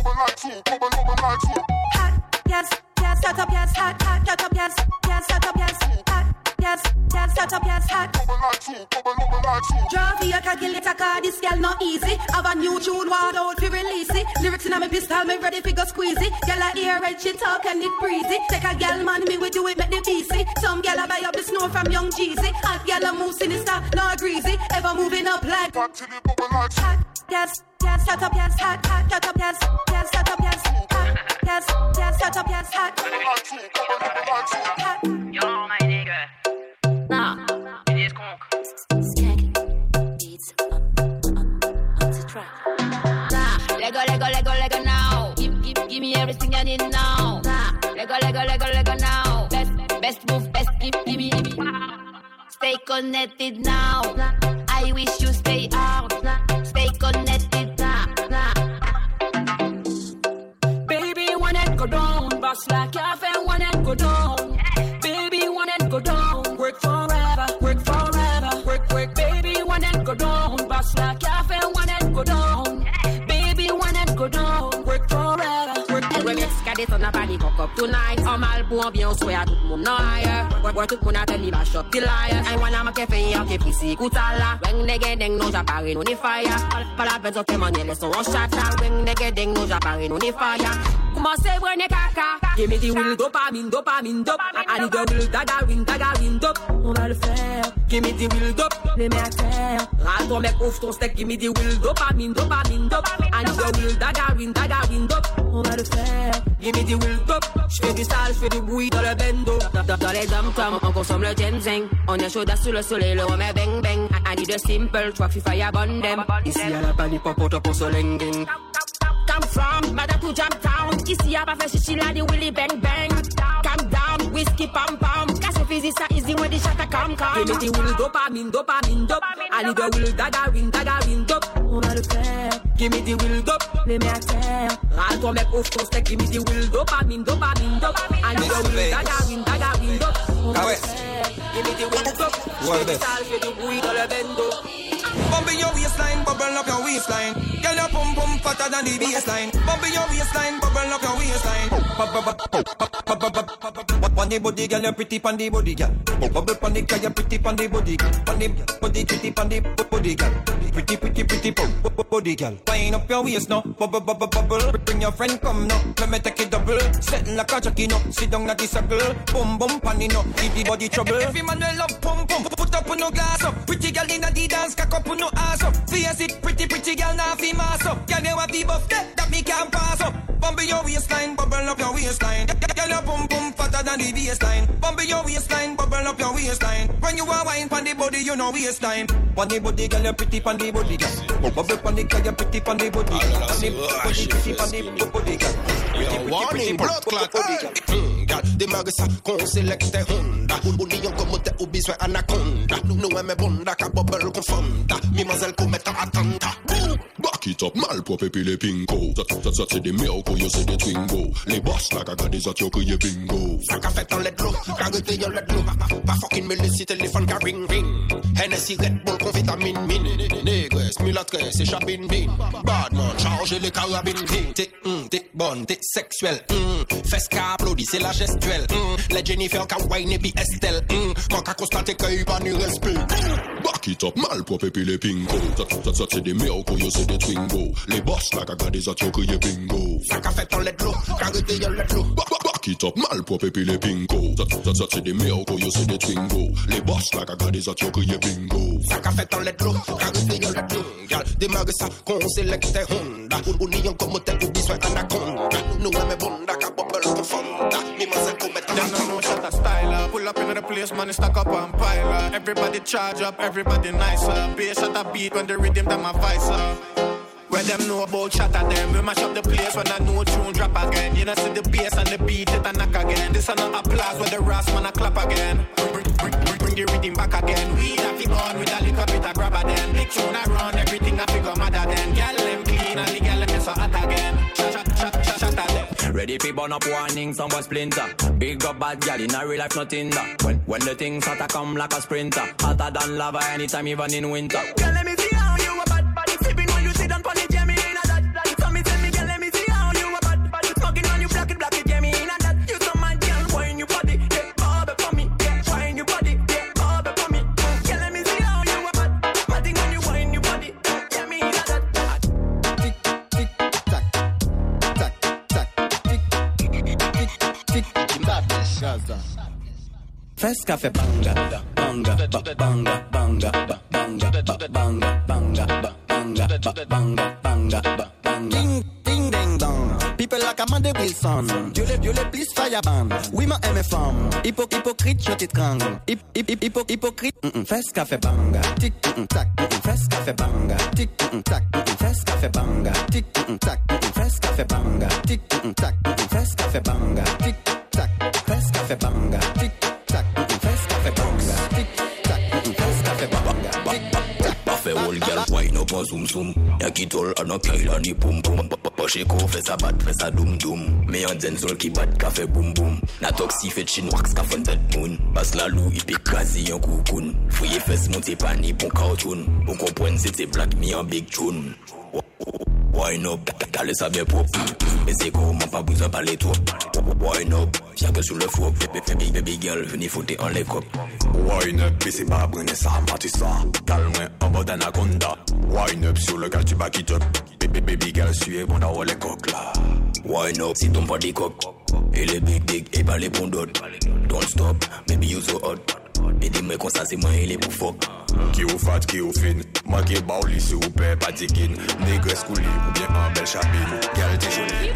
Hot, yes, set up, yes. Hot, shut up, yes, set up, yes. Hot, yes, set up, yes. Hot. Draw for your calculator, cause this girl not easy. Have a new tune, ward out fi release it. Lyrics in my pistol, me ready fi go squeeze it. Girl a hear red, she talk and it breezy. Take a girl man, me we do it, make the BC. Some girl a buy up the snow from Young Jeezy. Hot girl a move sinister, not greasy. Ever moving up like hot, yes, set up, yes. Hot, shut up, yes, set up, yes. Hot, yes, set up, yes. Hot. Yo, my nigga. Nah, it is conk. Lego now. Give me everything I need now. Lego now. Best move, best give me. Stay connected now. I wish you stay out. Stay connected now. baby, one and go down. Boss like cafe, one and go down. Baby, one and go down. Work forever. Work, baby, one and go down. Boss like cafe, one and go down. Baby, one and go down. Work forever. Remix cadet on a body cock up tonight. En mal pour ambiance, ouais, à tout le monde ailleurs. Ouais, tout le monde a tenu la shop till liar. I wanna make a fait un qui si koutala. Weng nege deng no j'apparais non ni fire. Pas la peine de faire manier les sons en chata. Weng nege deng no j'apparais non ni fire. Commencez brûler caca. Give me the will dopamine dope. I need the will daggerine dope. On va le faire. Give me the will dope. Les mets à terre. Râle ton mec, ouvre ton steak. Give me the will dopamine dope. I need the will daggerine dope. On va le faire. Give me the will dope. J'fais du sale, j'fais du bruit dans le bendo. Dans les dom-toms, on consomme le ginseng. On est chaud sous le soleil, le remet bang bang. I need the simple, toi FIFA y'a bonne dem. Ici y'a la panique, popote pour se lenging. Come from, mother to jump town. Ici y'a pas fait chichi là, the willy bang bang. Calm down, whiskey pam pam. Casse physique ça easy when the shot a come. Give me the will dopamine dope. I need the will daggerine dope. On va le faire. Give me the will dope. Les mets à terre. Râle ton mec, ouvre ton steak. Give me the will dopamine dope. I need the will daggerine dope. On va le faire. Give me the will dope. J'fais du sale, j'fais du bruit dans le bendo. Bumping your waistline, bubble up your waistline. Girl, your pum pum fatter than the baseline. Bumping your waistline, bubble up your waistline. On the body, girl, you're pretty on the body, girl. Bubble on the girl, you're pretty on the body, girl. On the body, pretty on the body, girl. Pretty body, girl. Wind up your waist now, bubble. Bring your friend, come now. Let me take it double. Setting like a jockey now. Sit down at the circle. Bum panny now. Give the body trouble. Every man will love pum pum. Put up on no glass up. Pretty girl in the dance, cock up on no ass. you sit pretty girl now fi mass up. Girl you want the buff that me can't pass up. Bump your waistline, bubble up your waistline. Girl your bum bum fatter than the baseline. Bump your waistline, bubble up your waistline. When you are wine pon the body, you know waistline. Pon the body, girl you pretty pon the body, girl. Bubble pon the girl you pretty pon the body. Pretty pon the body, girl. Warning, blood clot. Girl, the magasa con selecte Honda. Union como te ubiswe anaconda. No me bonda ka bubble confunda. Mi mazel cometa atanta. Back it up, malpropre puis les pinko. Ça c'est des miracles, yo c'est des twingo. Les boss la caga des atio que y'a bingo. Ça qu'a fait en let low, carité yon let low. Pas fucking me laisser téléphone ka ring ring. Hennessy Red Bull con vitamine min. Négresse, mulâtresse et chabine bin. Badman, chargez les carabines. T'es bonne, t'es sexuelle. Fesse ka applaudi, c'est la gestuelle. Les Jennifer ka wine et puis Estelle. Quand ka constate que y'a pas ni respect. Back it up, malpropre puis les pinko. Ça c'est des miracles, yo c'est des twingo. Les boss la caga des atio que y'a bingo. Ça qu'a fait en let low, carité yon let low. Back it up, malpropre puis les pinko. Ça c'est des miracles, yo c'est des twingo. Les boss la caga des atio que y'a bingo. Ça qu'a fait en let low, carité yon let low. Girl, démarre ça, con selecte Honda. Union comme te ubiswe anaconda. No me bonda ka bubble confunda. Mi mazel cometa no shut a style. Pull up in the place, man, stack up and pile up. Everybody charge up, everybody nice up. Bass at a beat when the rhythm them a vice up. Where them know about shatter them. We mash up the place when I know tune drop again. You know see the bass and the beat it a knock again. This a no applause when the rasp man a clap again. Bring the rhythm back again. We have it on with a little bit of grabber then. Big tune I run, everything I figure madder then. Girl them clean and the girl them so hot again. Shatter them. Ready fi burn up warning, some boy splinter. Big up bad gal in a real life nothing that. When the things hotter come like a sprinter. Hotter than lava anytime even in winter. Girl, let me see how you a bad body sipping when you sit down pon the jammy in a that. So me tell me, girl, let me see how you a bad body smoking when you black it jammy in a that. You so mad, girl, wine your body, yeah, bubble for me, yeah, wine your body, yeah, bubble for me. Girl, let me see how you a bad body when you wine your body, jammy in a that. Tick tick tack, tack tack, tick tick tick. Badness, Gaza. Fes café banga, banga, banga, banga, banga, banga, banga, banga, banga, banga, banga. Ding, ding, ding, dong. People like Amanda Wilson. Dieu les please fireban. Oui, ma aime femme. Hypocrite, je t'étrangle. Hypocrite. Fes café banga. Tic, tac. Fes café banga. Tic, tac. Fes café banga. Tic, tac. Fes café banga. Tic, tac. Fes café banga. Tic, tac. Fes café banga. Tic. Parfait old girl, wine up a zoom zoom. Y'a tol an a kaila ni pum pum. Poche ko fais ça bat, fais ça doum doum. Me an zenzol ki bat ka fait boum boum. Na toxi fait chin wax ka fon dead moon. Bas la lou ipi kazi yon koukoun. Fouye fes monte pani bon cartoon. Bon comprenne c'était black me en big tune. Wine up, t'as ça bien propre. Mais c'est comment pas besoin parler trop. Wine up, viens que sur le four. Baby girl, venez foutre en les copes. Wine up, mais c'est pas brûler ça, parti ça. Calme-moi en mode anaconda. Wine up sur le gars, tu back it up. Baby girl, suis bon dans les coques là. Wine up, si ton pas des coques. Et les big et pas les bons d'autres. Don't stop, baby you so hot. Mais dis-moi comme ça, c'est moi et les pour fuck. Qui ou fat, qui ou fin. Moi qui baouli si ou paie pas dikin. Négresse couli ou bien en belle chabine. Girl, t'es jolie.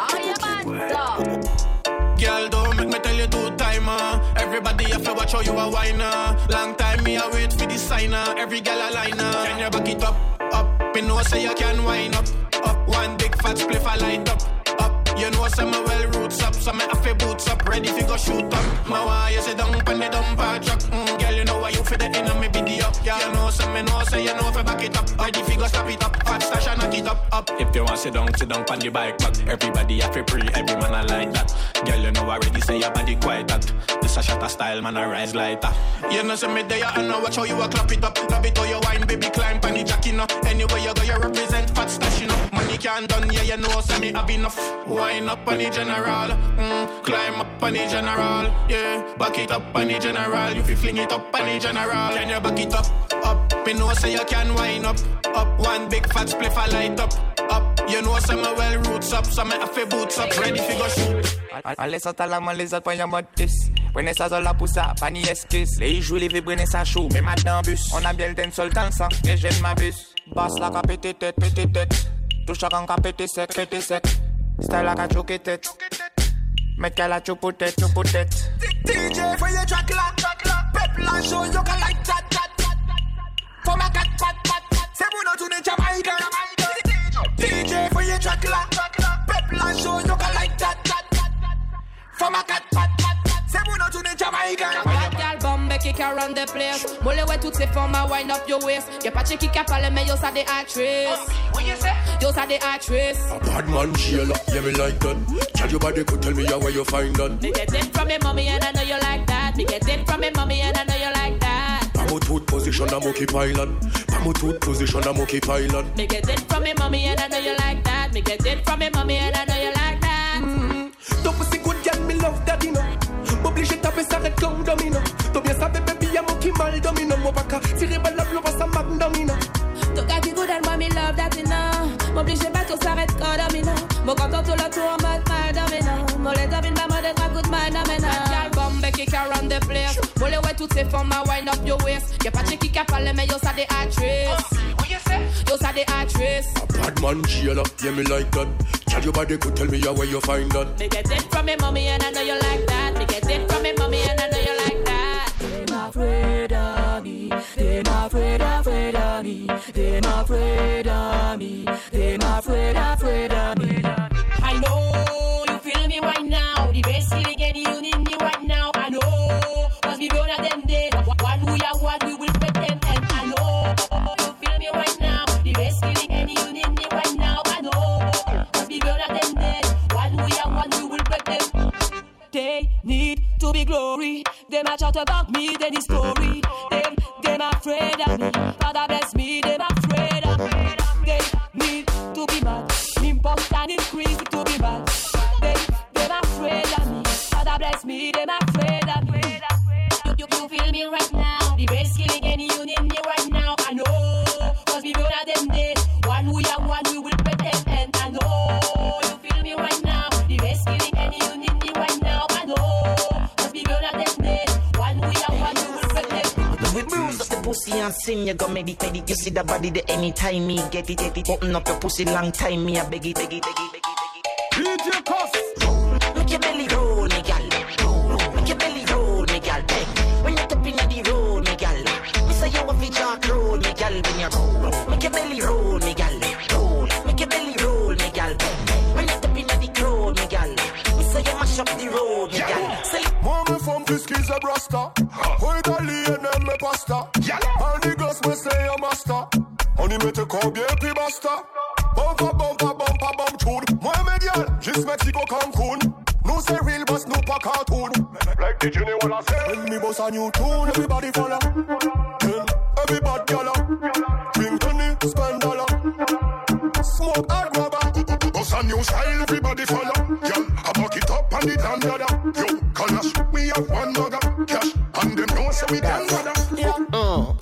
Girl, don't make me tell you two timer. Everybody have to watch how you a whiner. Long time me a wait for the signer. Every girl a liner. Can you back it up, up? Me know say you can wind up, up. One big fat spliff I light up, up. You know some well roots up, some me have to boots up, ready fi go shoot up. My why you sit down pon the dumper truck. Girl, you know why you fi the in me video up. Girl, you know some me know say you know fi back it up, ready fi go stop it up. Fat stash and knock it up. If you want sit down pon the bike back. Everybody have to pre, every man a like that. Girl, you know already say your body quite that. This a shatter style, man a rise like that. You know say me there and know watch how you a clap it up. Love it how you wine, baby, climb pon the jack, you know. Anywhere you go, you represent fat stash, you know. Money can't done, yeah, you know say me have enough. Wine up on the general, climb up on the general, yeah. Back it up on the general, you fi fling it up on the general. Can you back it up, up? Me know say you can wine up, up. One big fat spliff I light up, up. You know some well roots up, some have to boots up, ready for go shoot. Ales a talaman les autres poignants modistes. Prenez ça sur la poussa, pas ni esquisse. Les joues, les vibres, prenez ça chaud, mais maintenant bus. On a bien le temps seul dans le sang, et j'aime ma bus. Basse la ka pété tête, pété tête. Touche à quand ka pété sec, pété sec. Style la ka choqué tête. Mec qu'elle a choupo tête, choupo tête. DJ, for your track la, pep la show, you can like that. For my cat, pat. C'est bon, on tourne Jamaica. DJ, for your track la, pep la show, you can like that. For my cat, pat. C'est bon, on tourne Jamaica. Bad girl bombe kick around the place. Mole ouais toutes ces formes à wind up your waist. Y'a pas de qui a parlé mais yo ça des actrices. What you say? Yo ça des actrices. A bad man Sheila, yeah me like that. Tell your body could tell me where you find that. Me get it from me mommy and I know you like that. Me get it from me mommy and I know you like that. Pamo tooth position a monkey pylon. Pamo tooth position a monkey pylon. Me get it from me mommy and I know you like that. Me get it from me mommy and I know you like that. Ton pussy good girl, me love that, you know. M'oblige taper ça red comme domino. T'as bien savé baby y'a mon qui mal domino. Mon baka tirer balle la blouse ça mag domino. Ton gars qui good and moi me love that, you know. M'oblige pas tout s'arrête comme domino. Mon content tout le tour en mode mal domino. Mon les domine pas mode pas good mal domino. Girl bombe kick around the place. Mole ouais toutes ces formes à wind up your waist. Y'a pas de qui a parlé mais yo ça des actrices. What you say? Yo ça des actrices. A bad man Sheila, yeah me like that. Tell your body could tell me where you find that. Me get it from me mommy and I know you like that. Me get it from me mommy and I know you like that. Them afraid of me. Them afraid of me. Them afraid of me. Them afraid of me. I know you feel me right now. The best feeling and you need me right now. I know, cause we born at them day. One we are one, we will break them. And I know you feel me right now. The best feeling and you need me right now. I know, cause we born at them day. One we are one, we will break them. They need to be glory. Them a chat about me, then the story. Them afraid of me. Father bless me, them afraid of me. They need to be mad. Impulse and increase to be bad. Them afraid of me. Father bless me, them afraid of me. You feel me right now. The best killing any you need me right now. I know, cause we know that them days. One we are one, we will break them. And I know, you feel me right now. The best killing any you need me right now. I know, cause we know that them days. One we are one, we will break them. We bruise up the pussy and sin, you go meditate it. You see the body there anytime me get it. Open up your pussy long time, me I beg it. Beat your cuss. Make your belly roll, me gal. Make your belly roll, me gal. When you step inna the road, me gal. Me say you want to talk roll, me gal. When you roll, make your belly roll, me gal. Make your belly roll, me gal. When you step inna the road, me gal. Me say you mash up the road, me gal. Say, Mama from Fiski's a brasta. Who Italian and me pasta. All the girls me say a master. Honey me te call bien basta. Bumpa bump tune. Moi me girl, just Mexico Cancun. No say real boss, no pa cartoon. Like the Jenny wanna say. When me boss a new tune, everybody follow. Then everybody gala. Drink honey, spend dollar. Smoke and grabber. Boss a new style, everybody follow. Girl, I back it up and it and dada. Yo, Kalash, we have one mugger. Cash, and them know say we can dada.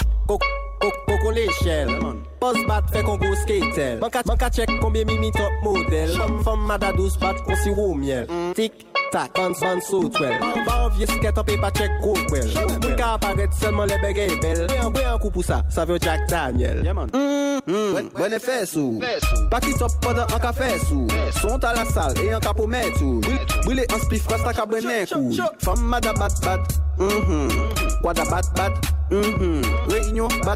Coco l'échelle. Post bat fait qu'on go skatel. Manka check combien mimi top modèle. Femme mada douce bat on si roux miel. Tic tac, ban so twel. Ba vieux skate up et pas check go well. Mon cas apparaît seulement les bégayes belles. Ouais un coup pour ça veut Jack Daniel. Bon effet sous. Pas qui top pendant un café sous. Sont à la salle et un capot met tout. Brûler un spliff rasta cabrené coup. Femme mada bat. Quoi da bat. Réunion bat.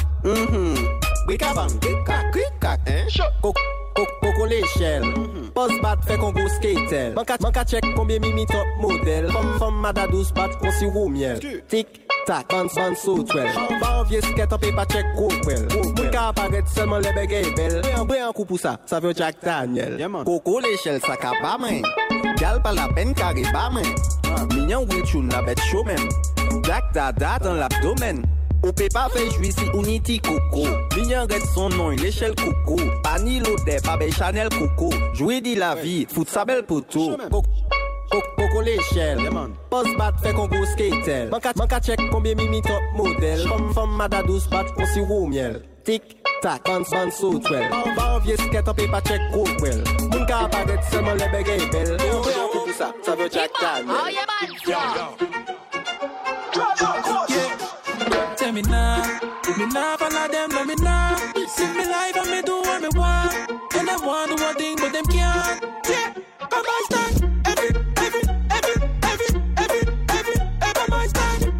Bricabang, cric-cac, Coco l'échelle. Post bat fait qu'on go skatel. Manka check combien mimi top modèle. Femme mada douce bat on si roux miel. Tic tac, ban so twel. Ba vieux skate up et pas check go well. Mon cas apparaît seulement les bégayes belles. Ouais un coup pour ça veut Jack Daniel. Coco l'échelle ça cap ba main. Gal pas la peine carré ba main. Mignon oui tune la bête chaud même. Jack dada dans l'abdomen. Ou peut pas faire jouir si on y dit coco. Mignon reste son nom, l'échelle coco. Pas ni l'odeur, pas belle Chanel coco. Jouer dit la vie, fout sa belle poteau. Coco l'échelle. Post bat fait qu'on go skatel. Manka check combien mimi top modèle. Femme mada douce bat on si roux miel. Tick tack, ban suit well. Ba vieux skate up paper check cook well. Moun ka baguette seulement les bégay belle. On peut en tout ça, ça veut Jack Daniel. Oh yeah, man. Tell me now, follow them, no me now. Sing me life and me do what me want. And them want do one thing, but them can't. Yeah, by my stand. Every my stand.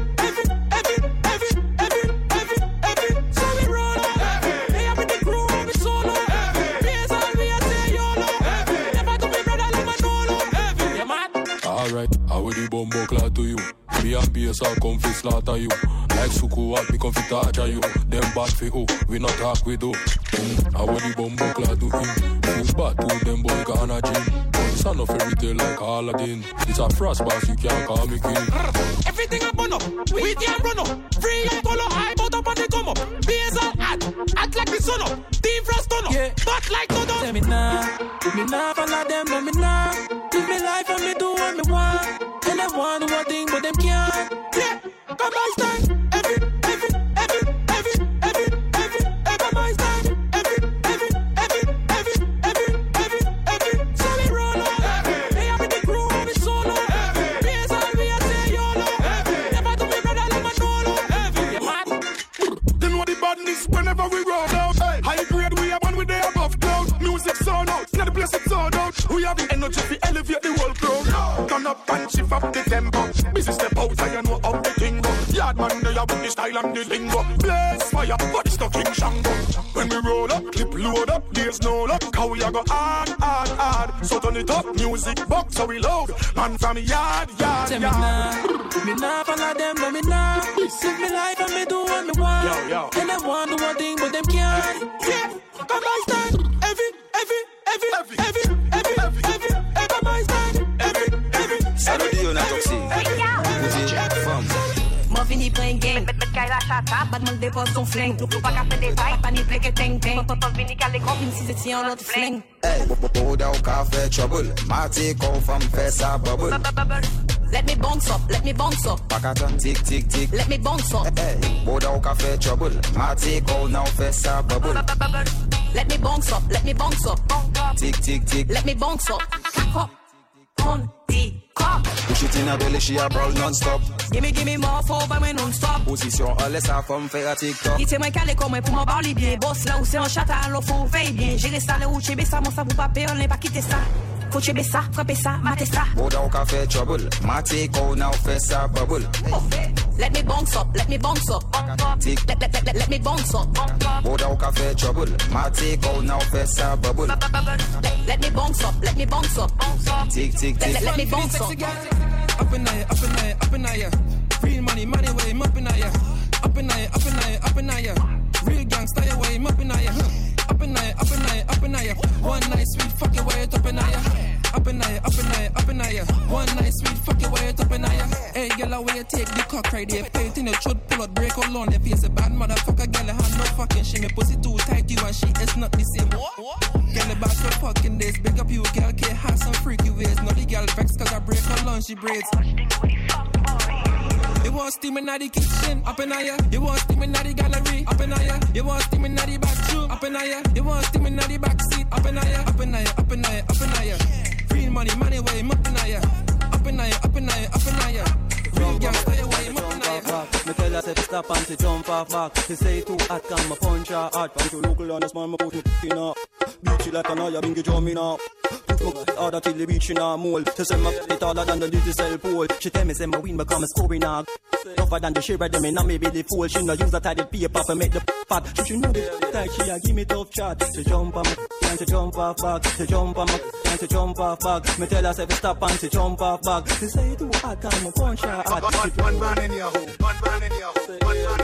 Every. So we run. They have with the crew, we solo. Yes, all we are say YOLO. Never to be brother like Manolo. Yeah, man. Alright, I will the bumbo clad to you. Me and BS all come fi slaughter you. Like Suku what me come fi torture you. Them bad fi who, we not talk with who. I want the bumbo clad to him. Feel bad to them boy gonna gym. Son of fairy tale like Aladdin. It's a frost boss, you can't call me king. Everything up on up, we can't run up. Free and color high, but up and they come up. BS all act like the sun up. Team frost turn up, yeah. Not like no done. Tell me nah, follow them, no me nah. Live me life and me do what me want. And them want do one thing, but them can't. Yeah, come on stand. Every my stand. Every. So we roll up. They have with the crew, we solo. Yes, all we are say YOLO. Never to be brother like Manolo. Yeah, man. Then what the badness whenever we roll out. High grade we are one with the above cloud. Music sound out, not the place it's sound out. We have the energy to elevate the whole crowd. Turn up and shift up the tempo. Busy step out and you know how the thing go. Yard man they have with the style and the lingo. Blaze fire, but it's no King Shango. When we roll up, clip load up, there's no luck. How we a go hard. So turn it up, music box so we load. Man from yard. Tell me nah, follow them, no me nah. Live me life and me do what me want. Yo. And them want do one thing, but them can't. Yeah, come on stand. Every my stand. Every. Salut, on a toxique. M'en finis playing game. Mettre qu'à la chata, pas de monde dépose son flingue. Nous pas qu'à faire des bails, pas ni play que ting ting. Pas venir qu'à l'écran, puis si c'est en l'autre flingue. Hey, Boda au café trouble. Marty come from Fessa bubble. Let me bounce up. Pakatan tick tick tick. Let me bounce up. Hey, Boda au café trouble. Marty go now Fessa bubble. Let me bounce up. Tick tick tick. Let me bounce up. Cock up. On the cock. Push it in a belly, she a brawl non-stop. Give me more for when non-stop. Position, on laisse sa femme faire un TikTok. Il moi calé comme pour m'en parler bien. Boss là où c'est en chata, alors faut veiller bien. J'ai resté là où tu ça, mon ça vous pas payer, on n'est pas quitter ça. Faut tuer ça, frapper ça, mater ça. Boda au café trouble. Marty go now Fessa bubble. Let me bounce up. Tick. Let me bounce up. Boda au café trouble. Marty go now Fessa bubble. Let me bounce up. Tick tick tick. Let me bounce up. Up in here. Real money way, up in here. Up in here. Real gangsta way, up in here. Up in here. One night sweet fucking way up in here. Up in here. One night sweet fucking way up in here. Hey, girl, I way you take the cock right there. Paint in the truth, pull out, break all on the face. A bad motherfucker, girl, I have no fucking shame. Me pussy too tight, you and she is not the same. Girl, back for fucking days. Big up you, girl, can't have some freaky ways. No, the girl vex cause I break her lunch, she braids. You want steaming at the kitchen, up in here. You want steaming at the gallery, up in here. You want steaming at the bathroom, up in here. You want steaming at the back seat, up in here. Real money way, up in here. Up in here. Real gangsta way, up in here. Me tell her say to stop and to jump off back. She say too hot, can me punch her hard. From to local on the small, me put me in up. Beach it like an oil, bingy drum in up. Put me harder till the beach in a mole. She say me it taller than the digital pole. She tell me say me win because me scoring a tougher than the shiver them in a maybe the fool. She no use a tidy paper to make the fat. She know the tight, she a give me tough chat. She jump on me and she jump off back. She jump on me and she jump off back. Me tell her say to stop and she jump off back. She say too hot, can me punch her hard. One man in your hole. One man in your hole.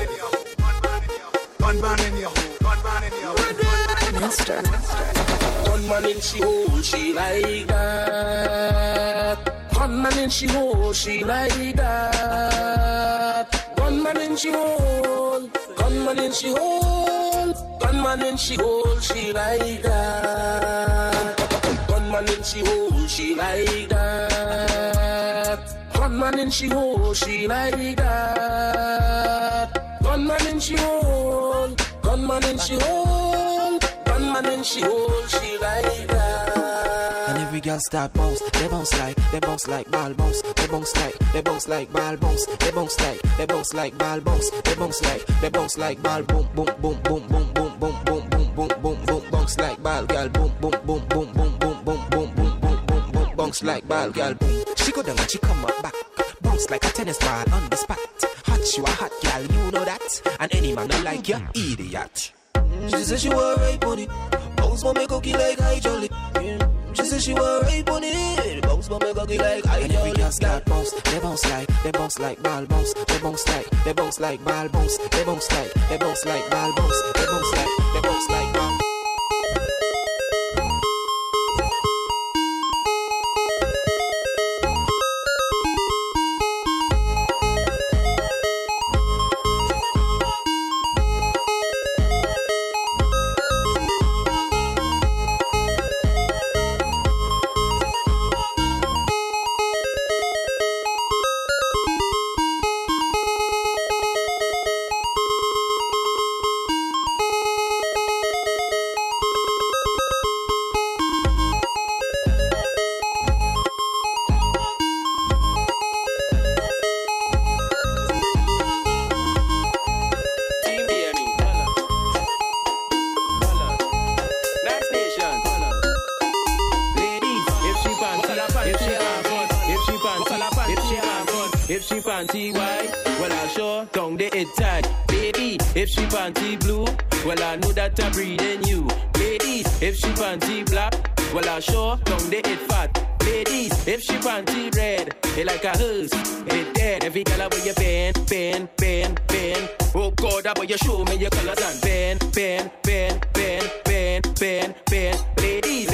Mister. One man in she hole, she like that. One man in she hole, she like that. One man in she hole, gunman in she hole, gunman in she hole, she like that. Gunman in she hole, she like that. Gunman in she hole, she like that. Gunman in she hole, gunman man and she hold, one man and she hold, she like that. And every girl start bounce, they bounce like ball bounce, they bounce like ball bounce, they bounce like ball bounce, they bounce like ball boom boom boom boom boom boom boom boom boom boom boom boom bounce like ball girl boom boom boom boom boom boom boom boom boom boom boom boom bounce like ball girl boom. She go down and she come up back, bounce like a tennis ball on the spot. Hot, you a hot girl, you know that, and any man don't like you, idiot. She said she was right on it, bounce for me cookie like high jolly. She said she was right on it, bounce for me cookie like high jolly. And every girl start bounce, they bounce like ball bounce, they bounce like ball bounce, they bounce like ball bounce, they bounce like ball. If she panty blue, well I know that I'm breeding you. Ladies, if she panty black, well I sure don't they it fat. Ladies, if she panty red, it like a hearse, it dead. Every color with your band. Oh God, how about you show me your colors and band. Ladies,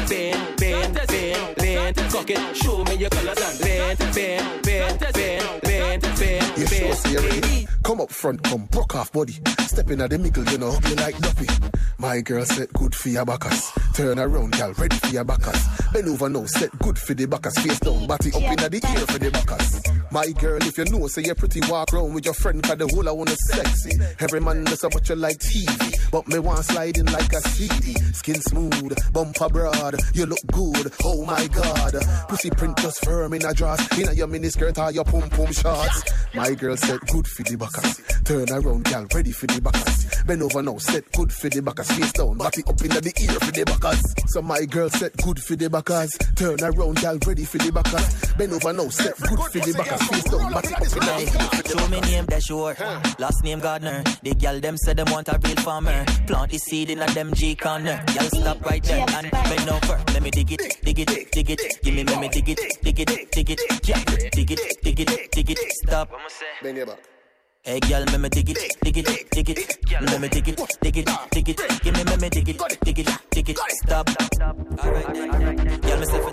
band, cock it, show me your colors and band. You sure see already? Come up front, come broke off body. Step in at the middle, you know, you like nothing. My girl said good for your backers. Turn around, girl, ready for your backers. Bend over now, set good for the backers. Face down, body up in the ear for the backers. My girl, if you know, say you're pretty, walk around with your friend, cause the whole I wanna sexy. Every man does about you like TV, but me want sliding like a CD. Skin smooth, bumper broad, you look good, oh my God. Pussy print just firm in a dress, in your miniskirt or your pum-pum shorts. My girl said good for the backers. Turn around, girl, ready for the backers. Bend over now, set good for the backers. Face down, body up in the ear for the backers. So my girl said good for the backers. Turn around, girl, ready for the backers. Bend over now, set good for the backers. Face down, body up in the ear for the Show me name, that's sure. Last name Gardner. The girl them said them want a real farmer. Plant the seed in a them G corner. Y'all stop right there and bend over. Let me dig it. Give me, let me dig it. Yeah, dig it. Stop. Bend your back. Hey girl, let me dig it. Let me dig it. Give me, let me dig it. Stop. Alright then. Girl, myself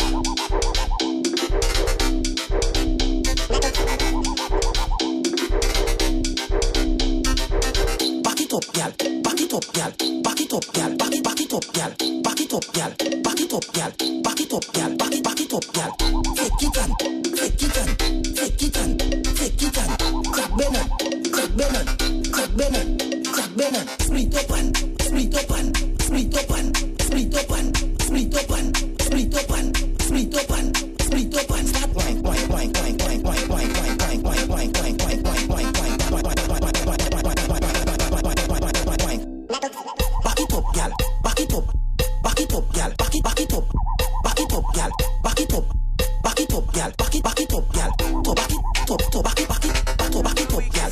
Back it up, gal. Back it up, gal. Back it up, gal. Back it up, gal. Back it up, gal. Back it up, gal. Back it up, gal. Back it up, gal. Take it on. Crack Benon. Split up and. Start wine. Back it up, gal. Back it up, gal. Back it up, gal. Back it up, gal. Back it up, gal. To back it up, gal. To back it up, gal. To back it up, gal.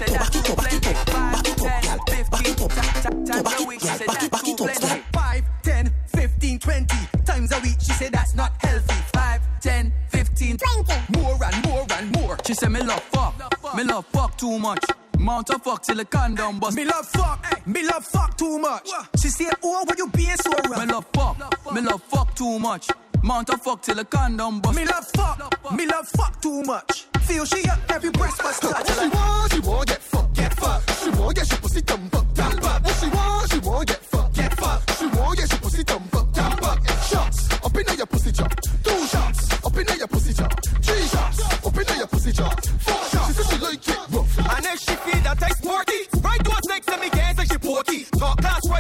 Back it up, gal. 5, 10, 15, 20 times a week. She said that's not healthy. 5, 10, 15, 20. More and more. She said me love fuck too much. Mount of fuck till the condom bust. Me love fuck too much. She said, oh, why you being so rough? Me love fuck too much. Mount of fuck till the condom bust. Me love fuck too much. Feel she up every breast must touch. What she want, get fucked. She want, get she pussy dump up. What she want, get fucked. She want, get she pussy dump up. Shots up in your pussy jaw. 2 shots up in your pussy jaw. 3 shots up in your pussy jaw. 4 shots. She said she like it rough. And if she feel that I sporty, right to us next to me, can't say she porky. Talk class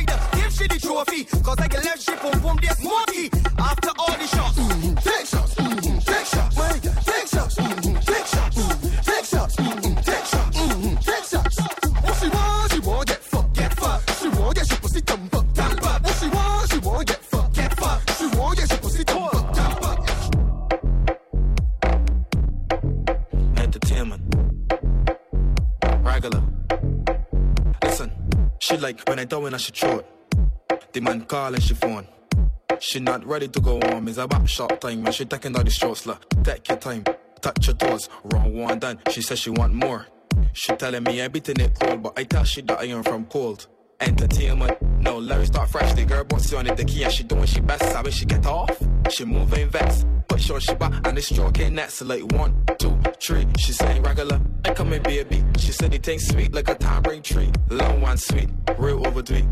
the trophy. Cause I can left ship boom boom this smoky. After all the shots, take shots, take shots, my girl, take shots, take shots, take shots, take shots, take shots. What she want, get fucked, get fucked. She want, get she pussy dump up, dump up. What she want, get fucked, get fucked. She want, get she pussy dump up, dump up. Entertainment, regular. Listen, she like when I do when I should throw it. The man call and she phone. She not ready to go home. It's about short time when she taking all the strokes. Like, take your time, touch your toes. Wrong one done. She says she want more. She telling me I'm beating it cold, but I tell she that I am from cold. Entertainment, no, Larry start fresh. The girl wants you on the key and she doing she best. So when she get off, she moving vex. Put sure she back and the stroke ain't next. So like 1, 2, 3. She saying regular. I come in baby. She said it tastes sweet like a tambourine tree. Long one sweet, real over tweet.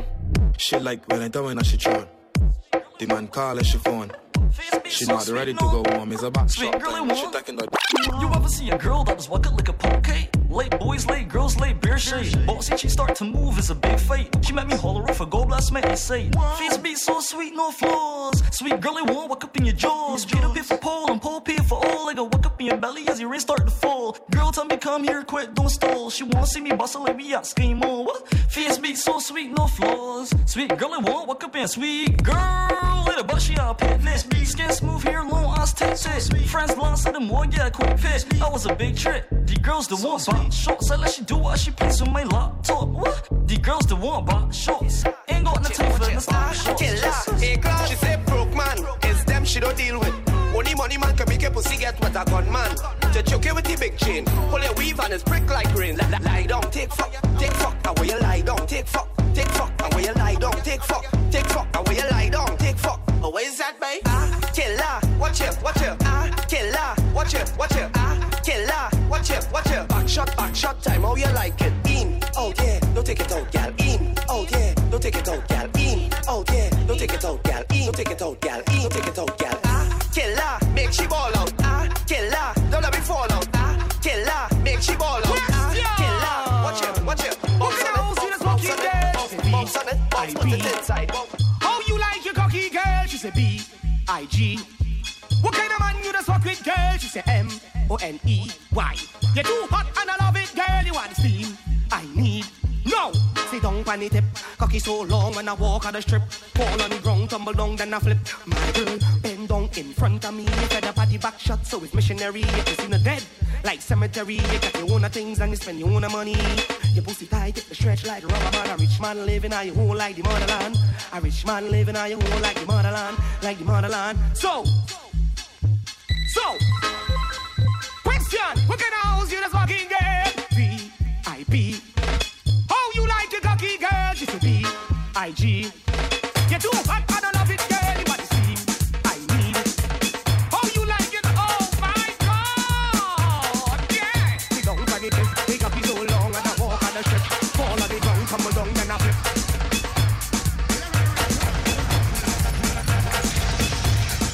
She like when I do when I she throw. The man call and she phone. She not ready to go home. It's about short time. She taking the. You ever see a girl that was walking like a poke? Late boys, late girls, late beer shade. Bossy, she start to move is a big fight. She met me holler off a gold blast, make me say. Face beat so sweet, no flaws. Sweet girlie won't walk up in your jaws. Peter pay for pole and pole pay for all. Like a walk up in your belly as your rain start to fall. Girl tell me come here quick, don't stall. She wanna see me bustle like we at Scheme on. What? Face beat so sweet, no flaws. Sweet girlie won't walk up in. Sweet girl, little but she all pitness. Skin smooth here, long ass tits. Friends lost at the more, yeah, quick fit. I was a big trick. The girls that want box shorts, I let she do what she please with my laptop. What? The girls that want box shorts ain't got no time for the stop shorts. Hey, girl, she say broke man. It's them she don't deal with. Only money man can make a pussy get what a gun man. To choke it with the big chain. Pull your weave and it's brick like rain. Lie down, take fuck, and where you lie down, take fuck, and where you lie down, take fuck, and where you lie down, take fuck. Oh, what is that, babe? Killer, watch it, killer, watch it, killer, watch it. Back shot time, how you like it? In, oh yeah, don't take it out, gal. In, oh yeah, don't take it out, gal. In, oh yeah, don't take it out, gal. In, don't take it out, gal. In, don't take it out, gal. Killer, make she ball out. Killer, don't let me fall out. Killer, make she ball out. Killer, watch it. Bounce on it, put it inside. How you like your cocky girl? She said B-I-G. What kind of man you just fuck with, girl? She said M-O-N-E-Y. You're too hot and I love it, girl. You want steam? I need. No! Sit down on the tip. Cocky so long when I walk on the strip. Fall on the ground, tumble down, then I flip. My girl, bend down in front of me. Fed up at the back shot, so it's missionary. If you see no dead, like cemetery. You got your own things and you spend your own money. Your pussy tight, get the stretch like rubber man. A rich man living on your home like the motherland. A rich man living on your home like the motherland. Like the motherland. So, question, what kind of house you just walking girl? V-I-P. How you like your cocky girl? She said B-I-G. You're too hot